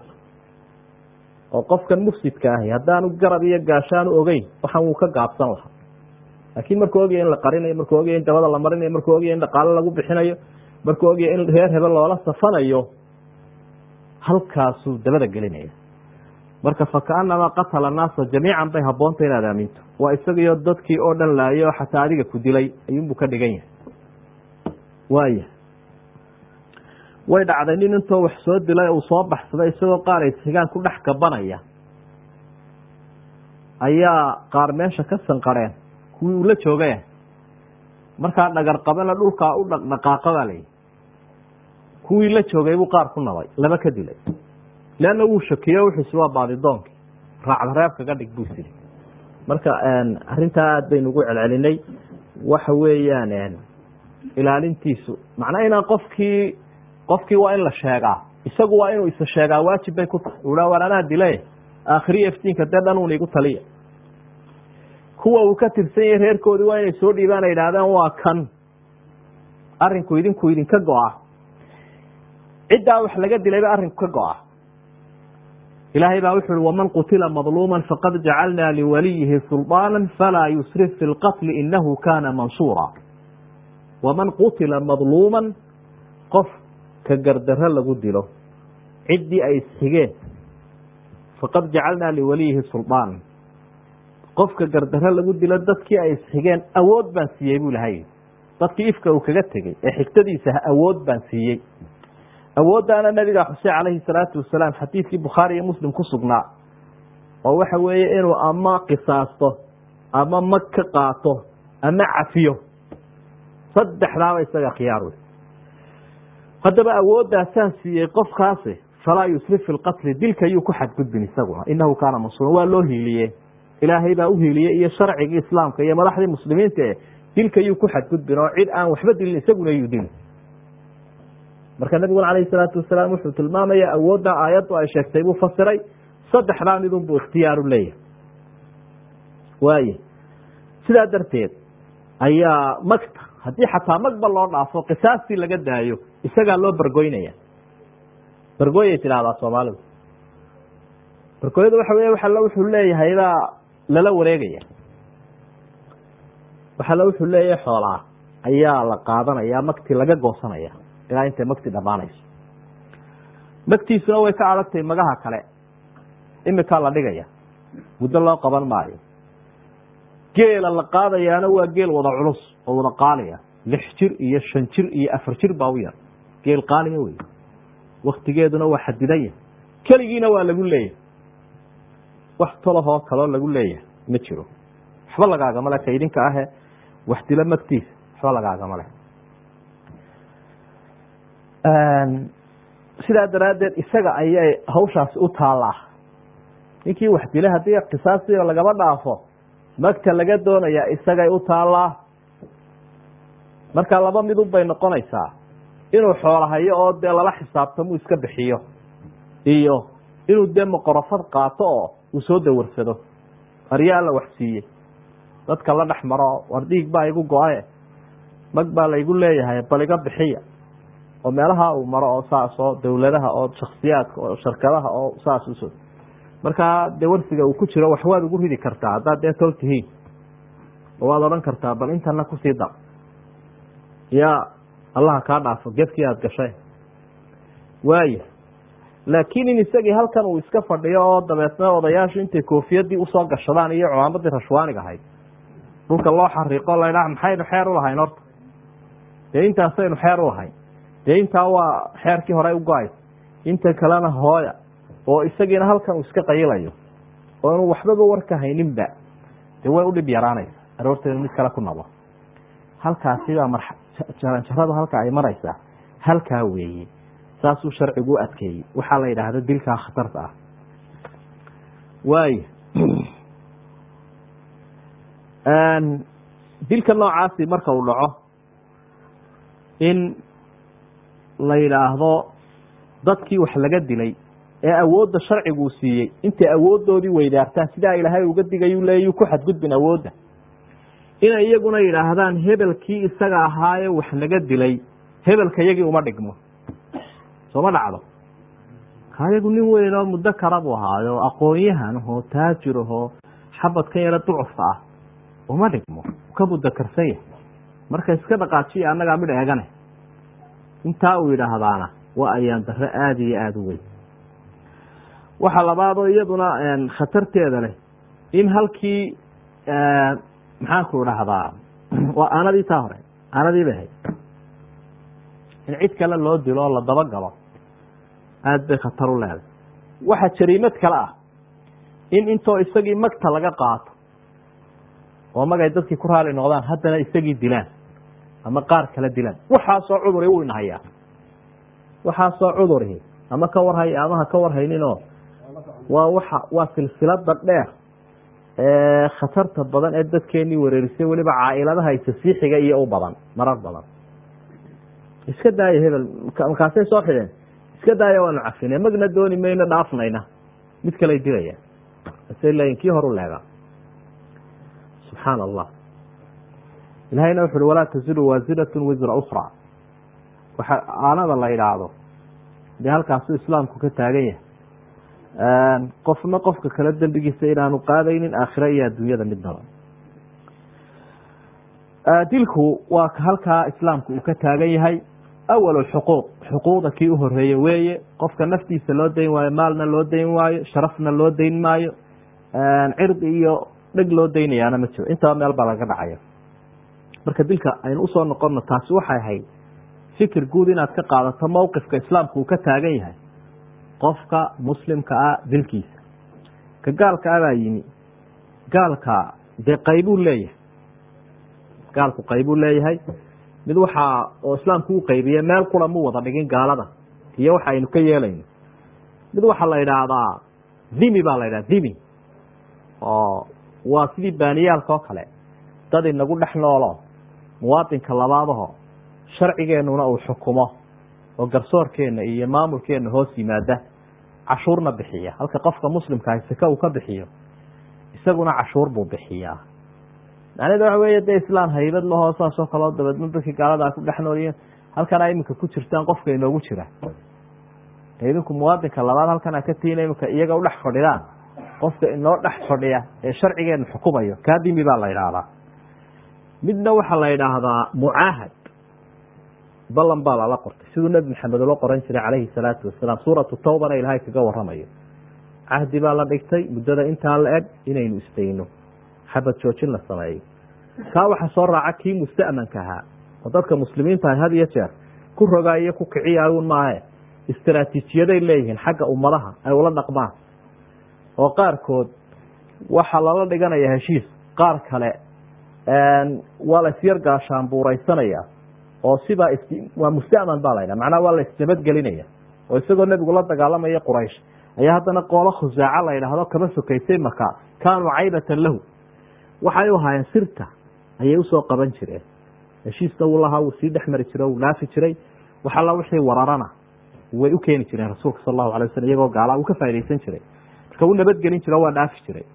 Speaker 1: oo qofkan mufsidka ahi haddaanu garab iyo gaashaanu ogeyn waxaan wuu ka gaabsan lahaa. laakiin markuu ogaya in la qarinayo, markuu ogaya in dabada la marinayo, markuu ogaya in dhaqaalo lagu bixinayo, markuu ogaya in reer hebel loola safanayo, halkaasuu dabada gelinaya. marka fakaanamaa qatala naasa jamiican bay habboonta inaad aaminto. waa isagiyo dadkii oo dhan laayo xataa adiga ku dilay ayuunbuu ka dhigan yahay. waaya way dhacday nin intoo wax soo dilay uu soo baxsaday isagoo qaar ay sigaan ku dhex gabanaya ayaa qaar meesha ka sanqareen kuwii uu la joogay. markaa dhagar qabana dhulkaa u dhaqdhaqaaqa baa layidhi. kuwii la joogay buu qaar ku nabay, laba ka dilay. leanna wuu shakiyo wuxuusi waa baadidoonkii raacda reeb kaga dhig buu siri. marka arrintaa aad baynu ugu celcelinay waxa weeyaan ilaalintiisu macnaa inaan qofkii qofkii waa in la sheegaa isagu waa inuu isa sheegaa waajib bay ku tahay ula war anaa dilay aakhiriya iftiinka dee dhan uun igu taliya kuwa uu ka tirsan yahay reerkoodii waa inay soo dhiibaan ay idhaahdaan waa kan arrinku idinku idinka go-a ciddaa wax laga dilayba arrinku ka go-a ilaahay baa wuxu uhi waman qutila madluuman faqad jacalnaa liwaliyihi sulطaana falaa yusrif fi lqatli inahu kana mansuura waman qutila madluuman qof ka gardarro lagu dilo ciddii ay isxigeen faqad jacalnaa liwaliyihi sulطaana qofka gardarro lagu dilo dadkii ay isxigeen awood baan siiyey buu ilahay dadkii ifka uu kaga tegey ee xigtadiisa awood baan siiyey awooddaana nabiga xusey calayhi salaatu wasalaam xadiidkii bukhaari iyo muslim ku sugnaa oo waxa weeye inuu ama qisaasto ama mag ka qaato ama cafiyo saddexdaaba isaga khiyaar wey haddaba awooddaasaan siiyey qofkaasi falaa yusrif fi lqatli dilka yuu ku xadgudbin isaguna inahu kaana mansuuran waa loo hiiliye ilaahay baa u hiiliyey iyo sharcigii islaamka iyo madaxdii muslimiinta e dilka yuu ku xadgudbin oo cid aan waxba dilin isaguna yuu dilin marka nabiguna calayhi salaatu wasalaam wuxuu tilmaamaya awoodda aayaddu ay sheegtay buu fasiray saddexdaa midun buu ikhtiyaaru leeyahay waaye sidaa darteed ayaa magta haddii xataa magba loo dhaafo qisaastii laga daayo isagaa loo bargoynaya bargooyay tidhahdaa soomaalidu bargooyadu waxa wey waxa wuxuu leeyahay baa lala wareegaya waxala wuxuu leeyahay xoolaa ayaa la qaadanaya magtii laga goosanaya ilaa intay magti dhamaanayso magtiisuna way ka adagtay magaha kale imikaa la dhigaya muddo loo qaban maayo geela la qaadayaana waa geel wada culus oo wada qaaliya lix jir iyo shan jir iyo afar jir baa u yar geel qaaliya wey waktigeeduna waa xadidanya keligiina waa lagu leeyahay wax tolahoo kaloo lagu leeyahay ma jiro waxba lagaagama le ka idinka ahe wax dilo magtiisa waxba lagaagama leh sidaa daraaddeed isaga ayay hawshaasi u taallaa ninkii wax dilay haddii qisaasiga lagaba dhaafo magta laga doonayaa isagay u taallaa marka laba midun bay noqonaysaa inuu xoolahayo oo dee lala xisaabtamuu iska bixiyo iyo inuu dee maqorofad qaato oo uu soo dawarsado aryaa la wax siiyey dadka la dhex maro war dhiig baa igu go-ae mag baa laygu leeyahay bal iga bixiya oo meelaha uu maro oo saas oo dowladaha oo shaksiyaadka oo sharkadaha oo saas uso markaa dee warsiga uu ku jiro wax waad ugu ridi kartaa haddaad dee tol tihiin oo waad odhan kartaa bal intana kusii dar yaa allaha kaa dhaafo gefkii aada gashay waaya laakiin in isagii halkan uu iska fadhiyo oo dabeetna odayaashu intay koofiyadii usoo gashadaan iyo cumaamadii rashwaaniga ahayd dhulka loo xariiqo laydhaa maxaynu xeer u lahayn horta dee intaasaynu xeer u lahayn dee intaa waa xeerkii hore u go-aysa inta kalena hooya oo isagiina halkan uu iska qayilayo oo inuu waxbaba warka hayninba dee way u dhib yaraanaysa aroorteedu mid kale ku nabo halkaasibaa mar jaranjaradu halka ay maraysaa halkaa weeye saasuu sharcigu u adkeeyey waxaa la yidhaahda dilkaa khatarta ah waaya dilka noocaasi marka uu dhaco in la yidhaahdo dadkii wax laga dilay ee awoodda sharcigu siiyey intay awooddoodii weydaartaan sidaa ilaahay uga digayuu leeyuu ku xadgudbin awoodda inay iyaguna yidhaahdaan hebelkii isaga ahaaye wax naga dilay hebelka iyagii uma dhigmo sooma dhacdo kaayagu nin weyn oo muddo kala buu ahaayo aqoon-yahan ahoo taajir ahoo xabadkan yaro ducufka ah uma dhigmo ka mudakarsan yahay marka iska dhaqaajiya annagaa midh eegane intaa uu yidhaahdaana waa ayaan darre aada iyo aada u weyn waxa labaadoo iyaduna khatarteeda leh in halkii maxaanku dhahdaa waa aanadii taa hore aanadii bay ahayd in cid kale loo dilo oo la dabagalo aada bay khatar u leeday waxa jariimad kale ah in intoo isagii magta laga qaato oo magay dadkii ku raali noqdaan haddana isagii dilaan ama qaar kale dilaan waxaasoo cuduri wuu inahayaa waxaasoo cudurihi ama ka warhay ama ha ka warhayninoo waa waxa waa silsilada dheer ee khatarta badan ee dadkeenii wareerisay weliba caailadaha isasiixiga iyo u badan marar badan. iska daaya hebel markaasay soo xideen iska daaya waanu cafine magna dooni mayno dhaafnayna mid kale dilaya asay kii hor u leega. subxaan allah. ilahayna wuxu uhi walaa taziru waasiratun wisra ukhra. waxa aanada la yidhaahdo dee halkaasu islaamku ka taagan yahay. qofna qofka kale dembigiisa inaanu qaadaynin aakhira iyo adduunyada midnaba. dilku waa halkaa islaamku uu ka taagan yahay. awal xuquuq xuquuqda kii u horeeye weeye. qofka naftiisa loo dayn waayo, maalna loo dayn waayo, sharafna loo dayn maayo, cirdi iyo dheg loo daynayaana ma jiro. intaba meel baa laga dhacaya. marka dilka aynu usoo noqono taasi waxay ahayd fikir guud inaad ka qaadato mowqifka islaamku uu ka taagan yahay qofka muslimka ah dilkiisa. ka gaalka abaa yimi gaalka dee qaybuu leeyahay. gaalku qaybuu leeyahay. mid waxaa oo islaamku u qaybiye meel kula mu wada dhigin gaalada iyo waxa aynu ka yeelayno. mid waxaa la yidhaahdaa dhimi baa la yidhahda dhimi oo waa sidii baaniyaalka oo kale dad inagu dhex noolo muwaadinka labaadaho sharcigeenuna uu xukumo oo garsoorkeena iyo maamulkeena hoos yimaada cashuurna bixiya. halka qofka muslimka saka uu ka bixiyo isaguna cashuur buu bixiyaa. macnaheedu waxa weeye dee islaan haybad lahoo saasoo kaloo dabadma dadkii gaaladaa ku dhex noolyiin halkana iminka ku jirtaan qofka inoogu jira. idinku muwaadinka labaad halkana ka tiina iminka iyaga u dhex fadhidaan qofka inoo dhex fadhiya ee sharcigeena xukumayo kaa dimi baa la yidhaahdaa. midna waxaa la yidhaahdaa mucaahad. ballan baa lala qortay siduu nebi maxamed ula qoran jiray calayhi salaatu wasalaam. suuratu tawbana ilaahay kaga waramayo. cahdi baa la dhigtay muddada intaa la eg inaynu istayno xabad joojin la sameeyo. kaa waxa soo raaca kii musta'manka ahaa oo dadka muslimiinta ah had iyo jeer ku rogaa iyo ku kiciya uun maahe istaraatiijiyaday leeyihiin xagga ummadaha ay ula dhaqmaan oo qaarkood waxaa lala dhiganaya heshiis, qaar kale waa la isyar gaashaanbuuraysanaya oo sibaa waa musta'man baa la yidhaha. macnaha waa la isnabadgelinaya oo isagoo nebigu la dagaalamaya quraysh ayaa haddana qoolo khusaaca la yidhaahdo kaba sokaysay markaa kaanuu caybatan lahu. waxay u ahaayeen sirta ayay usoo qaban jireen. heshiista uu lahaa wuu sii dhex mari jiray, uu laafi jiray. wax alla wixii wararana way u keeni jireen rasuulka sal allahu alay waslm iyagoo gaala uu ka faa'idaysan jiray. marka uu nabadgelin jiro waa dhaafi jiray.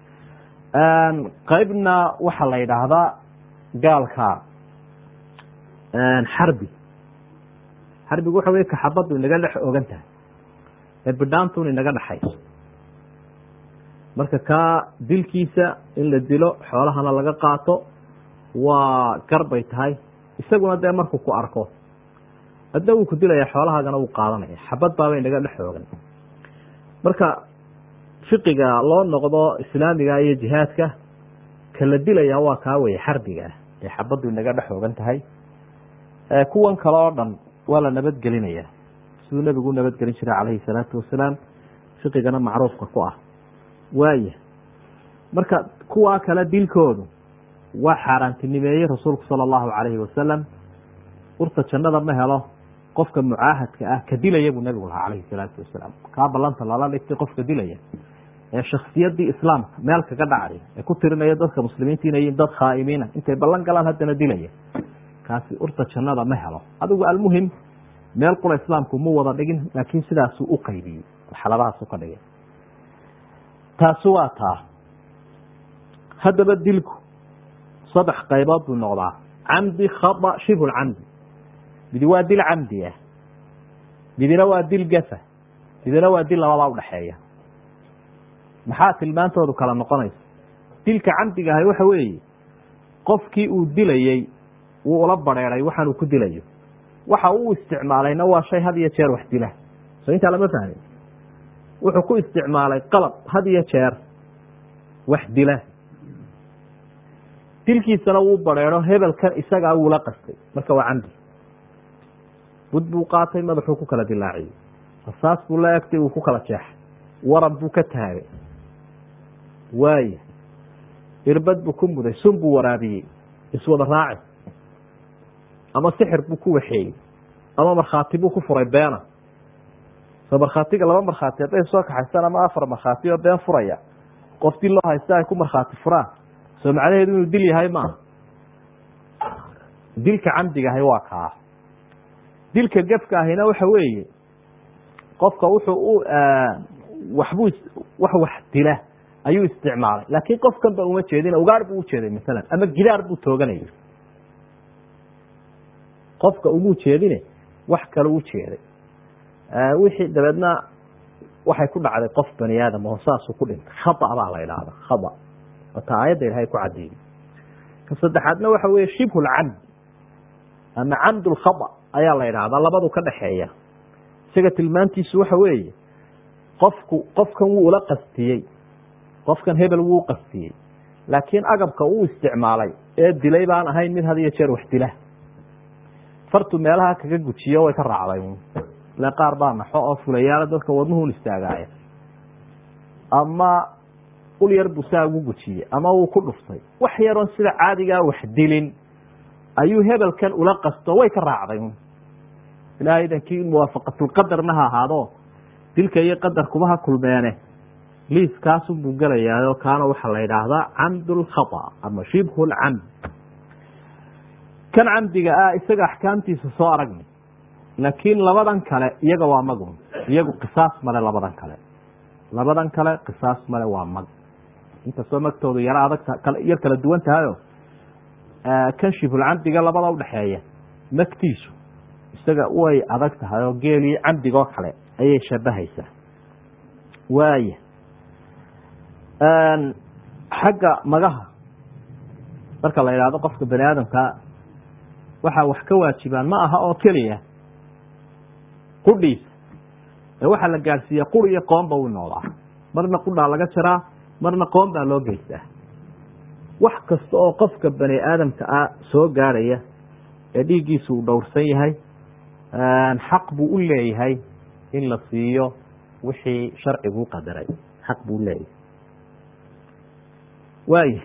Speaker 1: qaybna waxaa la yidhaahdaa gaalka xarbi. xarbigu waxa wey kaxabadu inaga dhex ogan tahay ee bidhaantun inaga dhexayso. marka kaa dilkiisa in la dilo xoolahana laga qaato waa garbay tahay. isaguna dee markuu ku arko hadna wuu ku dilaya xoolahaagana wuu qaadanaya. xabad baaba inaga dhex oogan. marka fiqiga loo noqdo islaamiga iyo jihaadka kala dilaya waa kaa weye xarbiga ah ee xabadu inaga dhex oogan tahay. kuwan kale oo dhan waa la nabadgelinaya siduu nebigu u nabadgelin jiray calayhi salaatu wasalaam. fiqigana macruufka ku ah waaya. marka kuwaa kale dilkoodu waa xaaraantinimeeyey rasuulku sala allahu calayhi wasalam. urta jannada ma helo qofka mucaahadka ah ka dilaya buu nebigu lahaa calayhi salaatu wasalaam. kaa ballanta lala dhigtay qofka dilaya ee shaksiyadii islaamka meel kaga dhacaya ee ku tirinaya dadka muslimiinta inay yihiin dad khaa'imiina intay ballan galaan haddana dilaya kaasi urta jannada ma helo. adigu almuhim meel qura islaamku mu wada dhigin laakiin sidaasuu u qaybiyey xalabahaasu ka dhigay. taasi waa taa. haddaba dilku saddex qaybood buu noqdaa: camdi, khata, shibhu lcamdi. midi waa dil camdi ah, midina waa dil gafa, midina waa dil labadaa udhaxeeya. maxaa tilmaantoodu kala noqonaysa? dilka camdiga ahay waxa weeye qofkii uu dilayey wuu ula bareeray waxaan uu ku dilayo. waxa uu isticmaalayna waa shay had iyo jeer wax dila. soo intaa lama fahmin. wuxuu ku isticmaalay qalab had iyo jeer wax dila. dilkiisana wuu bareero hebelkan isagaa wuula qastay. marka waa camdi. bud buu qaatay madaxuu ku kala dilaaciyey. rasaas buu la egtay uu ku kala jeexay. waran buu ka taagay. waaya irbad buu ku muday. sun buu waraabiyey. iswada raaci. ama sixir buu ku waxeeyey ama markhaati buu ku furay beena. soo markhaatiga laba markhaati hadday soo kaxaystaan ama afar markhaati oo been furaya qof dil loo haysta ay ku markhaati furaan soo macnaheedu inuu dil yahay maaha. dilka camdiga ahi waa kaa. dilka gefka ahina waxa weeye qofka wuxuu u waxbuu wax wax dila ayuu isticmaalay laakiin qofkan ba uma jeedin ugaar buu u jeeday midalan ama gidaar buu tooganayay qofka ugu jeedine wax kale u jeeday wixii dabeedna waxay ku dhacday qof bani aadam oo saas ku dhintay khata baa la yiraahdaa khata wata aayada ilaahay ku cadeeyay ka saddexaadna waxa weeye shibhul amd ama amdul khata ayaa la yiraahdaa labadu ka dhaxeeya isaga tilmaantiisu waxa weeye qofku qofkan wuu la qastiyay qofkan hebel wuu qastiyay laakiin agabka uu isticmaalay ee dilay baan ahayn mid hadiyo jeer wax dila fartu meelaha kaga gujiyo way ka raacday la qaar baa naxo oo fulayaal dadka wadnuhu istaagay ama ul yar busaa ugu gujiyay ama uu ku dhuftay wax yar oo sida caadiga wax dilin ayuu hebelkan ula qasto way ka raacday ilaahay dadkii muwaafaqatul qadarna ha ahaado dilka iyo qadarkuba ha kulmeene liiskaas uu galayaa kaana waxa la yiraahdaa amdul khata ama shibhul amd kan amdiga ah isaga ahkaamtiisa soo aragnay laakiin labadan kale iyaga waa magun iyagu qisaas male labadan kale labadan kale qisaas male waa mag inta soo magtoodu yara adag kala yar kala duwan tahayo kan shibhul amdiga labada u dhaxeeya magtiisu isaga way adag tahay oo geeli amdiga kale ayay shabahaysa waaya aan xagga magaha marka la yiraahdo qofka bani aadamka waxa wax ka waajibaan ma aha oo kaliya qudhiis ee waxa la gaarsiiyo qur iyo qoomba uu noolaa marna qudha laga jiraa marna qoomba loo geystaa wax kasta oo qofka bani aadamka ah soo gaaraya ee dhiigiisu uu dhowrsan yahay aan xaq buu u leeyahay in la siiyo wixii sharcigu qadaray xaq buu leeyahay waay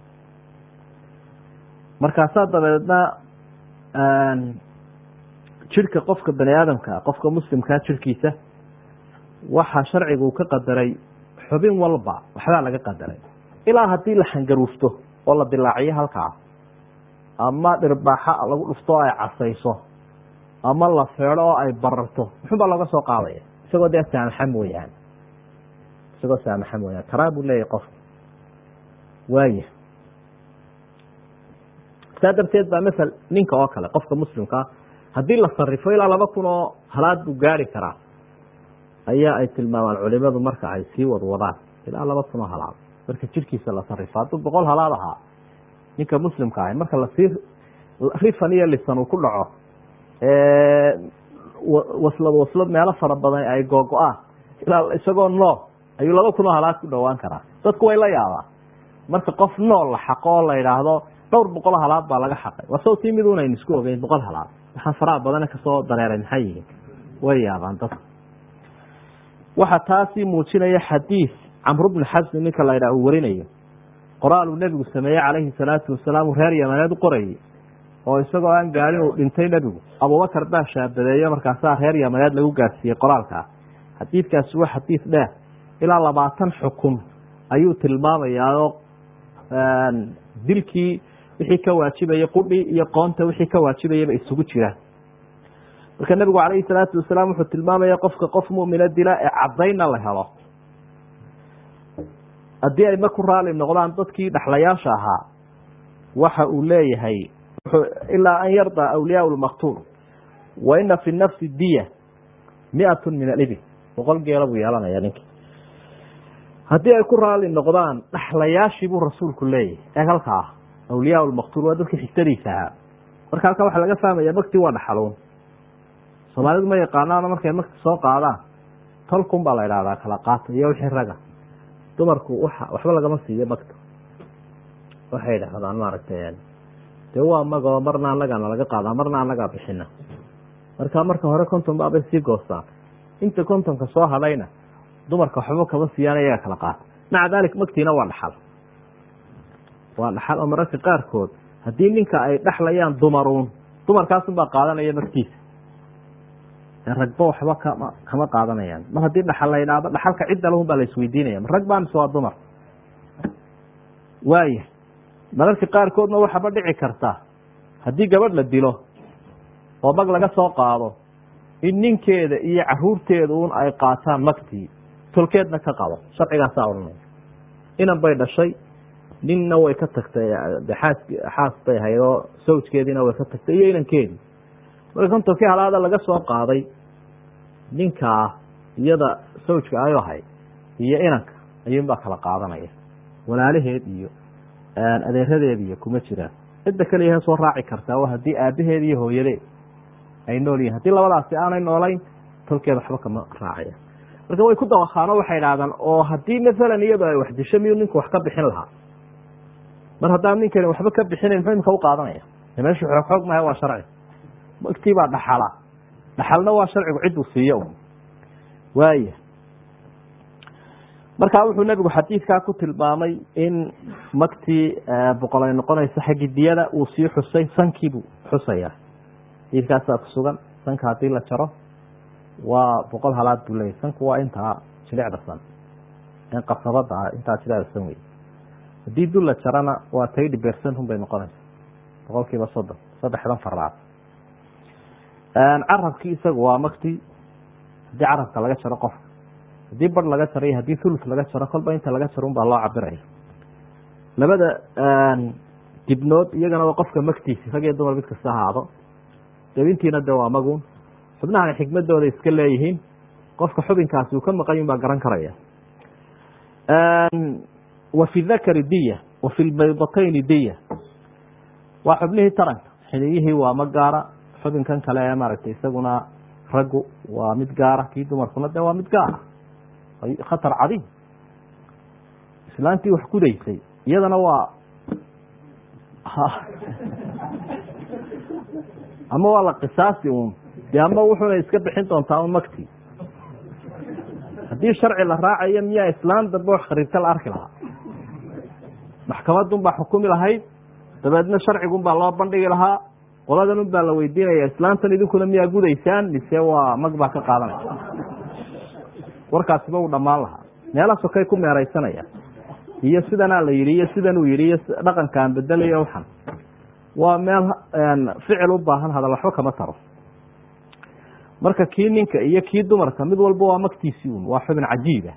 Speaker 1: markaas dabeedna aan jirka qofka bani aadamka qofka muslimka jirkiisa waxa sharcigu ka qadaray xubin walba waxba laga qadaray ilaa hadii la xangaruufto oo la dilaaciyo halka ama dhirbaaxa lagu dhufto ay casayso ama la feero ay bararto wuxuu laga soo qaadaya isagoo deetaan xamooyaan isagoo saamaxan weeyaan taraabu leeyahay qof waaya saadabteed baa masal ninka oo kale qofka muslimka hadii la sarifo ilaa laba kun oo halaad buu gaari karaa ayaa ay tilmaamaan culimadu marka ay sii wadwadaan ilaa laba kun oo halaad marka jirkiisa la sarifo haduu boqol halaad ahaa ninka muslimka ah marka la sii rifan iyo lisan uu ku dhaco ee waslad waslad meelo fara badan ay googo'aan ilaa isagoo nool ayuu laba kun oo halaad ku dhawaan karaa dadku way la yaabaan marka qof nool la xaqo la yiraahdo dhowr boqol halaad baa laga xaqay wasoo tiimiduuna in isku ogeyn boqol halaad waxa faraha badan ka soo dareeray maxay way yaabaan dad waxa taasi muujinaya xadiis Amr ibn Hazm ninka la yiraahdo warinayo qoraal uu nabigu sameeyay calayhi salaatu wasalaam reer Yamaneed u qoray oo isagoo aan gaarin uu dhintay nabigu Abu Bakar baa shaabadeeyay markaas reer Yamaneed lagu gaarsiiyay qoraalka xadiiskaas waa xadiis dheer ilaa labaatan xukun ayuu tilmaamayaa aan dilkii wixii ka waajibay qudhi iyo qoonta wixii ka waajibay isugu jiraan marka nabigu calayhi salaatu wasalaam wuxuu tilmaamayaa qofka qof muumina dila ee cadayna la helo hadii ay ma ku raali noqdaan dadkii dhaxlayaasha ahaa waxa uu leeyahay ilaa an yarda awliyaa al-maqtul wa inna fi an-nafs diya mi'atun min al-ibil boqol geela buu yeelanaya ninka hadii ay ku raali noqdaan dhaxlayaashii buu rasuulku leeyahay ee halka awliyaa al-maqtul waa dadkii xigtadiisa ahaa marka halka waxa laga fahmaya magtii waa dhaxaloon Soomaalidu ma yaqaanaan markay magti soo qaadaan tolkun baa la yiraahdaa kala qaato iyo wixii raga dumarku waxa waxba laga siiyo magta waxay dhahdaan maaragtay de waa mago marna anaga laga qaadaa marna anaga bixina marka marka hore konton baa si goostaan inta konton ka soo halayna dumarka waxba kaba siyaanaya kala qaat maca dalik magtiina waa dhaxal waa dhaxal oo mararka qaar kood hadii ninka ay dhaxlayaan dumaruun dumarkaas baa qaadanaya magtiisa ragba waxba kama qaadanayaan mar hadii dhaxal la yiraahdo dhaxalka cid dalahum baa la isweydiinaya rag baa mise waa dumar waaya mararka qaarkoodna waxaba dhici karta haddii gabadh la dilo oo mag laga soo qaado in ninkeeda iyo caruurteeda un ay qaataan magtii tolkeedna ka qabo sharcigaasaa odhanaya inan bay dhashay ninna way ka tagtay xaas xaas bay haydoo sawjkeediina way ka tagtay iyo inankeedii marka kontolkii halaada laga soo qaaday ninkaa iyada sawjka ayo ahay iyo inanka ayuunbaa kala qaadanaya walaalaheed iyo adeeradeed iyo kuma jiraan cidda kaliyaha soo raaci kartaa waa haddii aabaheed iyo hooyadeed ay nool yihin haddii labadaasi aanay noolayn tolkeed waxba kama raacaya marka way ku dawakhaano waxay idhahdaan oo haddii maalan iyado ay wax disho miyuu ninku wax ka bixin lahaa mar haddaan ninkani waxba ka bixinayn muxuu imika u qaadanaya meeshu xoog xoog maha waa sharci magtii baa dhaxala dhaxalna waa sharcigu cidduu siiyo un waaya markaa wuxuu nebigu xadiidkaa ku tilmaamay in magtii boqol ay noqonayso xaggi diyada uu sii xusay sankiibuu xusaya xadiidkaasaa ku sugan sanka haddii la jaro waa boqol halaad buu leeyay sanku waa intaa jilicda san in qasabada ah intaa jilicda san wey haddii dul la jarana waa taydi bercent un bay noqonaysa boqol kiiba soddon saddexdan faraad carabkii isagu waa magtii haddii carabka laga jaro qofka haddii bar laga jaro iyo haddii thuluth laga jaro kolba inta laga jaro un baa loo cabiraya labada dibnood iyagana waa qofka magtiisi rag iyo dumar mid kasta ahaado dabintiina de waa magun xubnahana xikmadooda iska leeyihiin qofka xubinkaasi uu ka maqan yin baa garan karaya wa fi dakari diya wa fi lbaydatayni diya waa xubnihii taranka xiliyihii waa ma gaara xubinkan kale ee maaragtay isaguna raggu waa mid gaara kii dumarkuna de waa mid gaara khatar cadiim islaantii wax gudaysay iyadana waa ama waa la qisaasi un de ama wuxuna iska bixin doontaa un magtii haddii sharci la raacayo miyaa islaan dambe wax khariibka la arki lahaa maxkamadun baa xukumi lahayd dabeedna sharcigun baa loo bandhigi lahaa qoladan un baa la weydiinaya islaantan idinkuna miyaa gudaysaan mise waa mag baa ka qaadanaysa warkaasiba uu dhammaan lahaa meela sokay ku meeraysanaya iyo sidanaa la yidhi iyo sidan uu yidhi iyo dhaqankaan bedelayo waxan waa meel ficil u baahan hadal waxba kama taro marka kii ninka iyo kii dumarka mid walba waa magtiisii un waa xubin cajiiba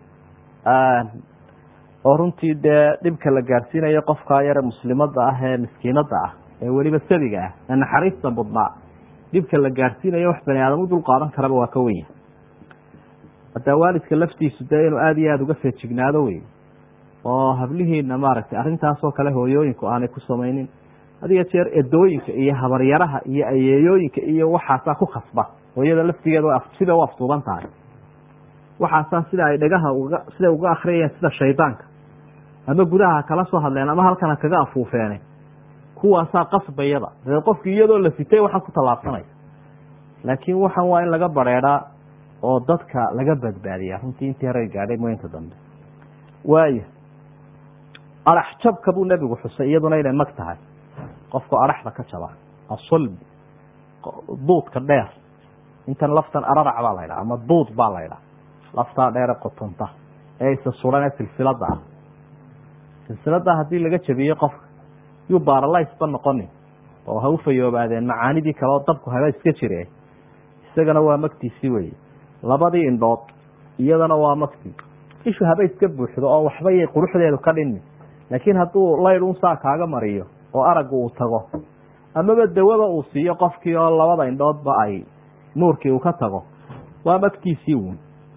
Speaker 1: oo runtii dee dhibka la gaarsiinayo qofkaa yare muslimada ah ee miskiinada ah ee weliba sabiga ah ee naxariista mudnaa dhibka la gaarsiinayo wax bani aadam u dul qaadan karaba waa ka wenya hadaa waalidka laftiisu dee inuu aada iyo aada uga feejignaado wey oo hablihiina maaragtay arrintaasoo kale hooyooyinku aanay ku samaynin had iyo jeer edooyinka iyo habaryaraha iyo ayeeyooyinka iyo waxaasaa ku khasba hooyada laftigeeda sida u aftuuban tahay waxaasaa sida ay dhagaha uga siday uga akriyayeen sida shaydaanka ama gudaha kala soo hadleen ama halkana kaga afuufeene kuwaasaa qasbayada dabeed qofkii iyadoo la sitay waxaan ku tallaabsanaya laakiin waxan waa in laga bareeraa oo dadka laga badbaadiya runtii intii hore gaadhay mooyinka dambe waaya arax jabka buu nebigu xusay iyaduna inay mag tahay qofku araxda ka jaba asulbi duudka dheer intan laftan ararac baa la ydhaha ama duud baa la ydhaha laftaa dheere qotonta ee isa suran ee silsilada ah silsilada haddii laga jabiyo qofka yuu baaralaysba noqonin oo ha u fayoobaadeen macaanidii kale oo dabku haba iska jire isagana waa magtiisii weye labadii indhood iyadana waa magtii ishu haba iska buuxdo oo waxbay quruxdeedu ka dhinmi laakiin hadduu laydh un saa kaaga mariyo oo aragga uu tago amaba dawaba uu siiyo qofkii oo labada indhoodba ay nuurkii uu ka tago waa magtiisii uun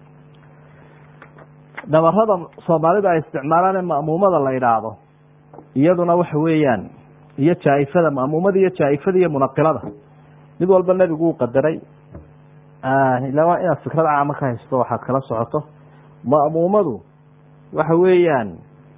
Speaker 1: dhabarada soomaalida ay isticmaalaan ee ma'muumada la idhaahdo iyaduna waxa weeyaan iyo jaaifada ma'muumada iyo jaaifada iyo munaqilada mid walba nebigu uu qadaray ilaa inaad fikrad caama ka haysto waxaad kala socoto ma'muumadu waxa weeyaan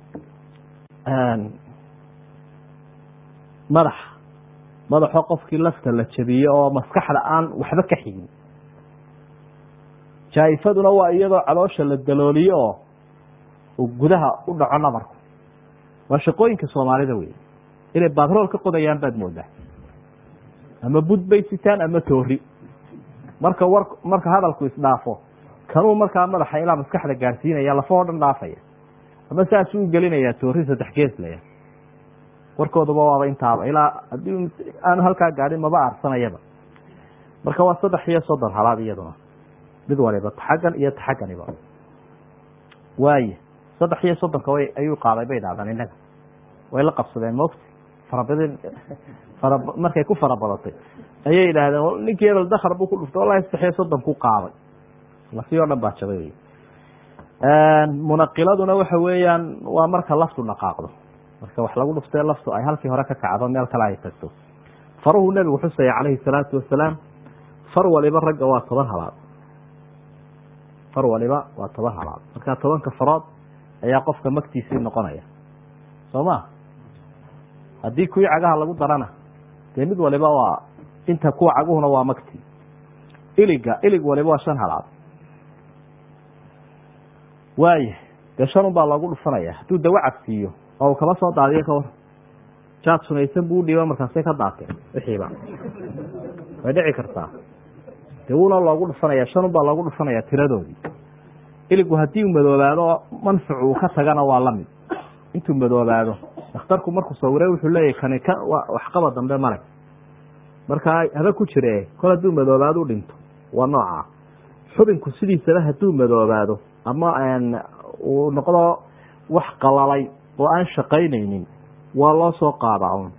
Speaker 1: madax madaxo qofkii lafta la jabiyo oo maskaxda aan waxba ka xigin jaaifaduna waa iyadoo caloosha la dalooliyo oo uu gudaha u dhaco nabarku waa shaqooyinka soomaalida wey inay batrool ka qodayaan baad moodaa ama bud bay sitaan ama toori marka war marka hadalku isdhaafo kanuu markaa madaxa ilaa maskaxda gaarsiinaya lafahoo dhan dhaafaya ama saas uu gelinayaa toori saddex gees leeyahay warkoodaba waaba intaaba ilaa haddii aanu halkaa gaadhin maba aarsanayaba. marka waa saddex iyo soddon halaad iyaduna mid waliba taxaggan iyo taxagganiba. waaye saddex iyo soddonka way ayuu qaaday bay dhahdaan innaga way la qabsadeen moogta farabadin fara markay ku farabadatay ayay yidhaahdeen ninkii hebel dakar buu ku dhuftay wallahi saddex iyo soddon ku qaaday lafii oo dhan baa jabay wey. munaqiladuna waxa weeyaan waa marka laftu dhaqaaqdo marka wax lagu dhuftay laftu ay halkii hore ka kacdo meel kale ay tagto. faruhu nebigu xusaya calayhi salaatu wasalaam far waliba ragga waa toban halaad far waliba waa toban halaad marka tobanka farood ayaa qofka magtiisii noqonaya soo ma haddii kuwii cagaha lagu darana dee mid waliba waa inta kuwa caguhuna waa magti. iliga ilig waliba waa shan halaad waaye dee shan un baa loogu dhufanaya hadduu dawa cabsiiyo oo uu kaba soo daadiyo ka war jaad sunaysan buu udhiiba markaasay ka daateen wixiiba way dhici kartaa dee wuuna loogu dhufanaya shan un baa loogu dhufanaya tiradoodii. iligu haddii uu madoobaado manfac uu ka tagana waa la mid intuu madoobaado dhakhtarku markuu sawiray wuxuu leeyahay kani ka waxqaba dambe male markaa haba ku jire kol hadduu madoobaado u dhinto waa noocaa. xubinku sidiisaba hadduu madoobaado ama uu noqdo wax qalalay oo aan shaqaynaynin waa loo soo qaadaa un.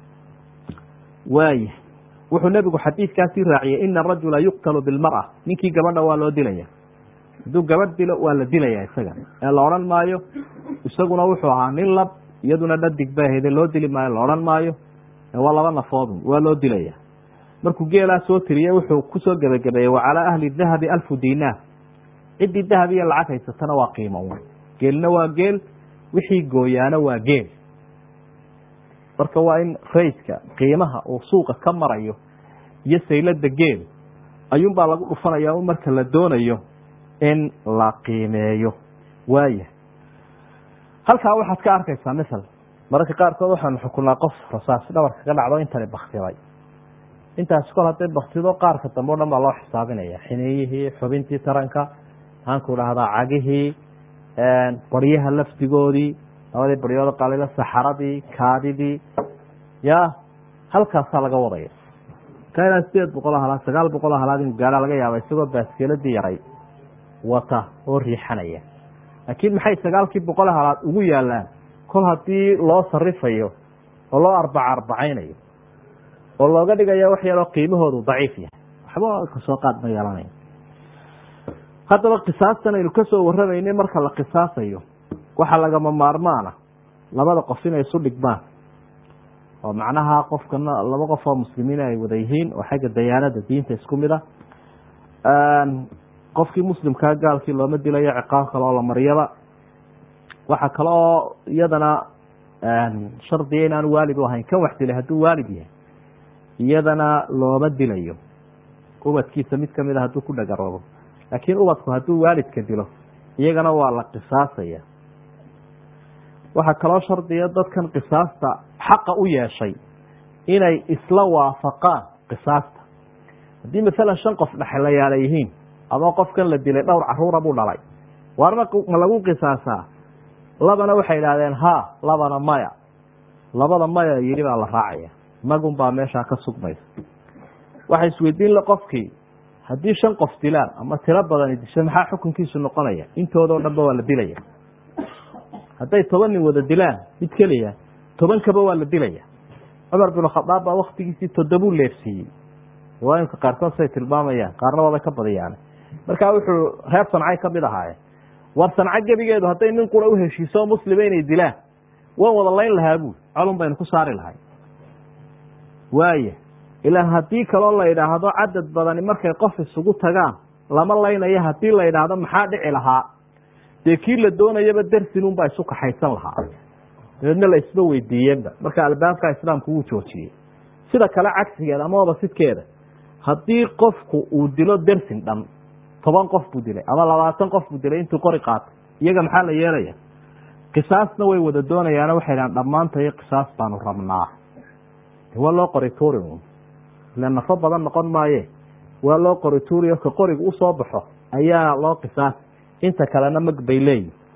Speaker 1: waaya wuxuu nebigu xadiidkaasii raaciyay ina arajula yuqtalu bilmar'a ninkii gabadha waa loo dilaya hadduu gabadh dilo waa la dilaya isaga ee la odhan maayo isaguna wuxuu ahaa nin lab iyaduna dhadig bay hayde loo dili maayo la odhan maayo waa laba nafoodun waa loo dilaya. markuu geelaa soo tiriye wuxuu kusoo gebagabeeyey wa calaa ahli dahabi alfu dinaar ciddii dahab iyo lacag haysatana waa qiimo un geelna waa geel wixii gooyaana waa geel. marka waa in rayska qiimaha uu suuqa ka marayo iyo saylada geel ayuunbaa lagu dhufanaya un marka la doonayo in la qiimeeyo. waaya halkaa waxaad ka arkaysaa misal mararka qaarkood waxaanu xukunaa qof rasaas dhabarka ka dhacdo intani baktiday intaas kol hadday baktido qaarka dambe o dhan baa loo xisaabinaya xineeyihii xubintii taranka maxaanku dhahdaa cagihii baryaha lafdigoodii labadii baryooda qalila saxaradii kaadidii ya halkaasaa laga wadaya ka ilaa sideed boqol o halaad sagaal boqol o halaad inu gaadhaa laga yaaba isagoo baaskeeladii yaray wata oo riixanaya. laakiin maxay sagaalkii boqol halaad ugu yaalaan kol haddii loo sarifayo oo loo arbaca arbacaynayo oo looga dhigayo wax yaroo qiimahoodu daciif yahay waxba kasoo qaad ma yeelanayo. haddaba qisaastan aynu kasoo warramaynay marka la qisaasayo waxaa lagama maarmaana labada qof inay isu dhigmaan oo macnaha qofkana laba qof oo muslimiin ay wada yihiin oo xagga dayaanada diinta isku mid ah. qofkii muslimkaa gaalkii looma dilayo ciqaab kale oo la mariyaba. waxaa kale oo iyadana shardiga inaanu waalid u ahayn kan wax dilay hadduu waalid yahay iyadana looma dilayo ubadkiisa mid kamid a hadduu ku dhagaroobo. laakiin ubadku hadduu waalidka dilo iyagana waa la qisaasaya. waxaa kaloo shardiga dadkan qisaasta xaqa u yeeshay inay isla waafaqaan qisaasta. haddii masalan shan qof dhexlayaala yihiin ama qofkan la dilay dhowr caruura buu dhalay waarma ma lagu qisaasaa labana waxay idhahdeen ha labana maya labada maya yidhi baa la raacaya magun baa meeshaa ka sugmaysa. waxa isweydiin la qofkii haddii shan qof dilaan ama tiro badani disho maxaa xukunkiisu noqonaya? intoodao dhanba waa la dilaya. hadday toban nin wada dilaan mid keliya tobankaba waa la dilaya. cumar bin khadaab baa waktigiisii toddobuu leefsiiyey riwaayinka qaarkood say tilmaamayaan qaarna waabay ka badiyaan. markaa wuxuu reer sancay ka mid ahaayeen war sanca gebigeedu hadday nin qura u heshiiso muslima inay dilaan waan wada layn lahaa buul colun baynu ku saari lahay. waaya ilaa haddii kaloo la idhaahdo cadad badani markay qof isugu tagaan lama laynayo haddii la idhaahdo maxaa dhici lahaa dee kii la doonayaba darsinunbaa isu kaxaysan lahaa dabeedna la isba weydiiyeenba. marka albaabka islaamku wuu joojiyey. sida kale cagsigeeda ama obasidkeeda haddii qofku uu dilo dersin dhan toban qof buu dilay ama labaatan qof buu dilay intuu qori qaatay iyaga maxaa la yeelaya? qisaasna way wada doonayaana waxay dhahaan dhammaantayo qisaas baanu rabnaa. waa loo qori tuuri un ila nafo badan noqon maaye waa loo qori tuuriyo ka qoriga usoo baxo ayaa loo qisaas inta kalena mag bay leeyihin.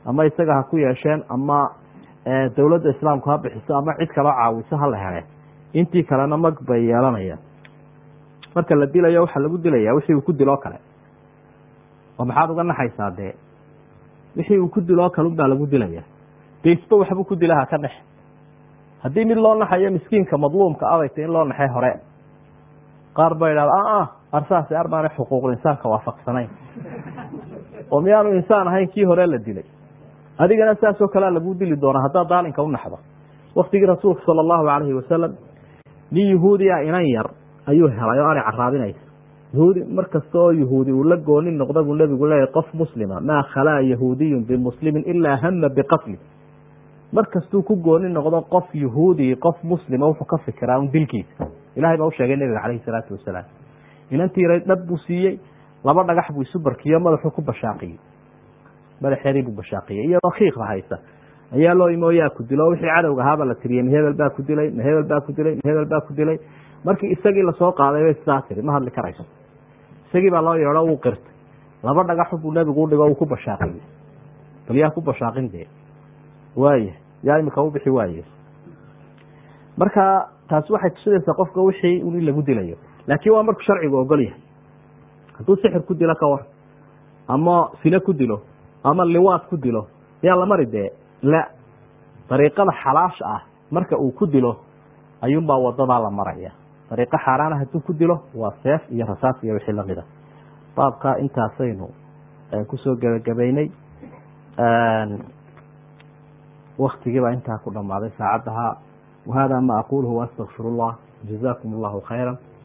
Speaker 1: ama isaga ha ku yeesheen ama dowladda islaamku ha bixiso ama cid kaloo caawiso hala hele intii kalena mag bay yeelanayaan. marka la dilayo waxaa lagu dilaya wixii uu ku diloo kale oo maxaad uga naxaysaa dee wixii uu ku diloo kale unbaa lagu dilaya dee isba waxbuu ku dilaha ka dhex haddii mid loo naxayo miskiinka madluumka adayta in loo naxay hore qaar ba idhahda a arsaasi arbaana xuquuqul insaanka waafaqsanayn oo miyaanu insaan ahayn kii hore la dilay adigana saasoo kalea lagu dili doonaa haddaad daalinka u naxdo. waktigii rasuulka sala allahu calayhi wasalam nin yahuudiya inan yar ayuu helay oo aanay caraabinaysa yahuudi markasta oo yahuudi uu la goonin noqda buu nebigu leeyahy qof muslima maa khalaa yahuudiyun bimuslimin ilaa hama biqatli. markastuu ku gooni noqdo qof yahuudi qof muslima wuxuu ka fikiraa un dilkiisa. ilahay baa u sheegay nebiga calayhi salaatu wasalaam. inantiiray dhab buu siiyey laba dhagax buu isu barkiyo madaxuu ku bashaaqiyey madaxeedii buu bashaaqiyey iyadoo khiiqda haysa ayaa loo imo yaa ku dilo wixii cadowga ahaaba la tiriyey mahebel baa ku dilay mahebel baa ku dilay mahebel baa ku dilay. markii isagii lasoo qaaday bay sidaa tiri ma hadli karayso. isagii baa loo yeedho wuu qirtay laba dhagaxu buu nebigu u dhigo uu ku bashaaqiyey. bal yaa ku bashaaqin dee waaya yaa imika u bixi waaye. marka taasi waxay tusinaysaa qofka wixii in lagu dilayo laakiin waa markuu sharcigu ogol yahay. hadduu sixir ku dilo ka war ama sine ku dilo ama liwaad ku dilo yaa la mari dee la dariiqada xalaasha ah marka uu ku dilo ayuunbaa wadadaa la maraya. dariiqo xaaraana hadduu ku dilo waa seef iyo rasaas iyo wixii lamida. baabka intaasaynu kusoo gebagabaynay. waktigii baa intaa ku dhamaaday saacaddaha. wahada ma aquluhu waastagfir اllah jazakum اllahu khayra.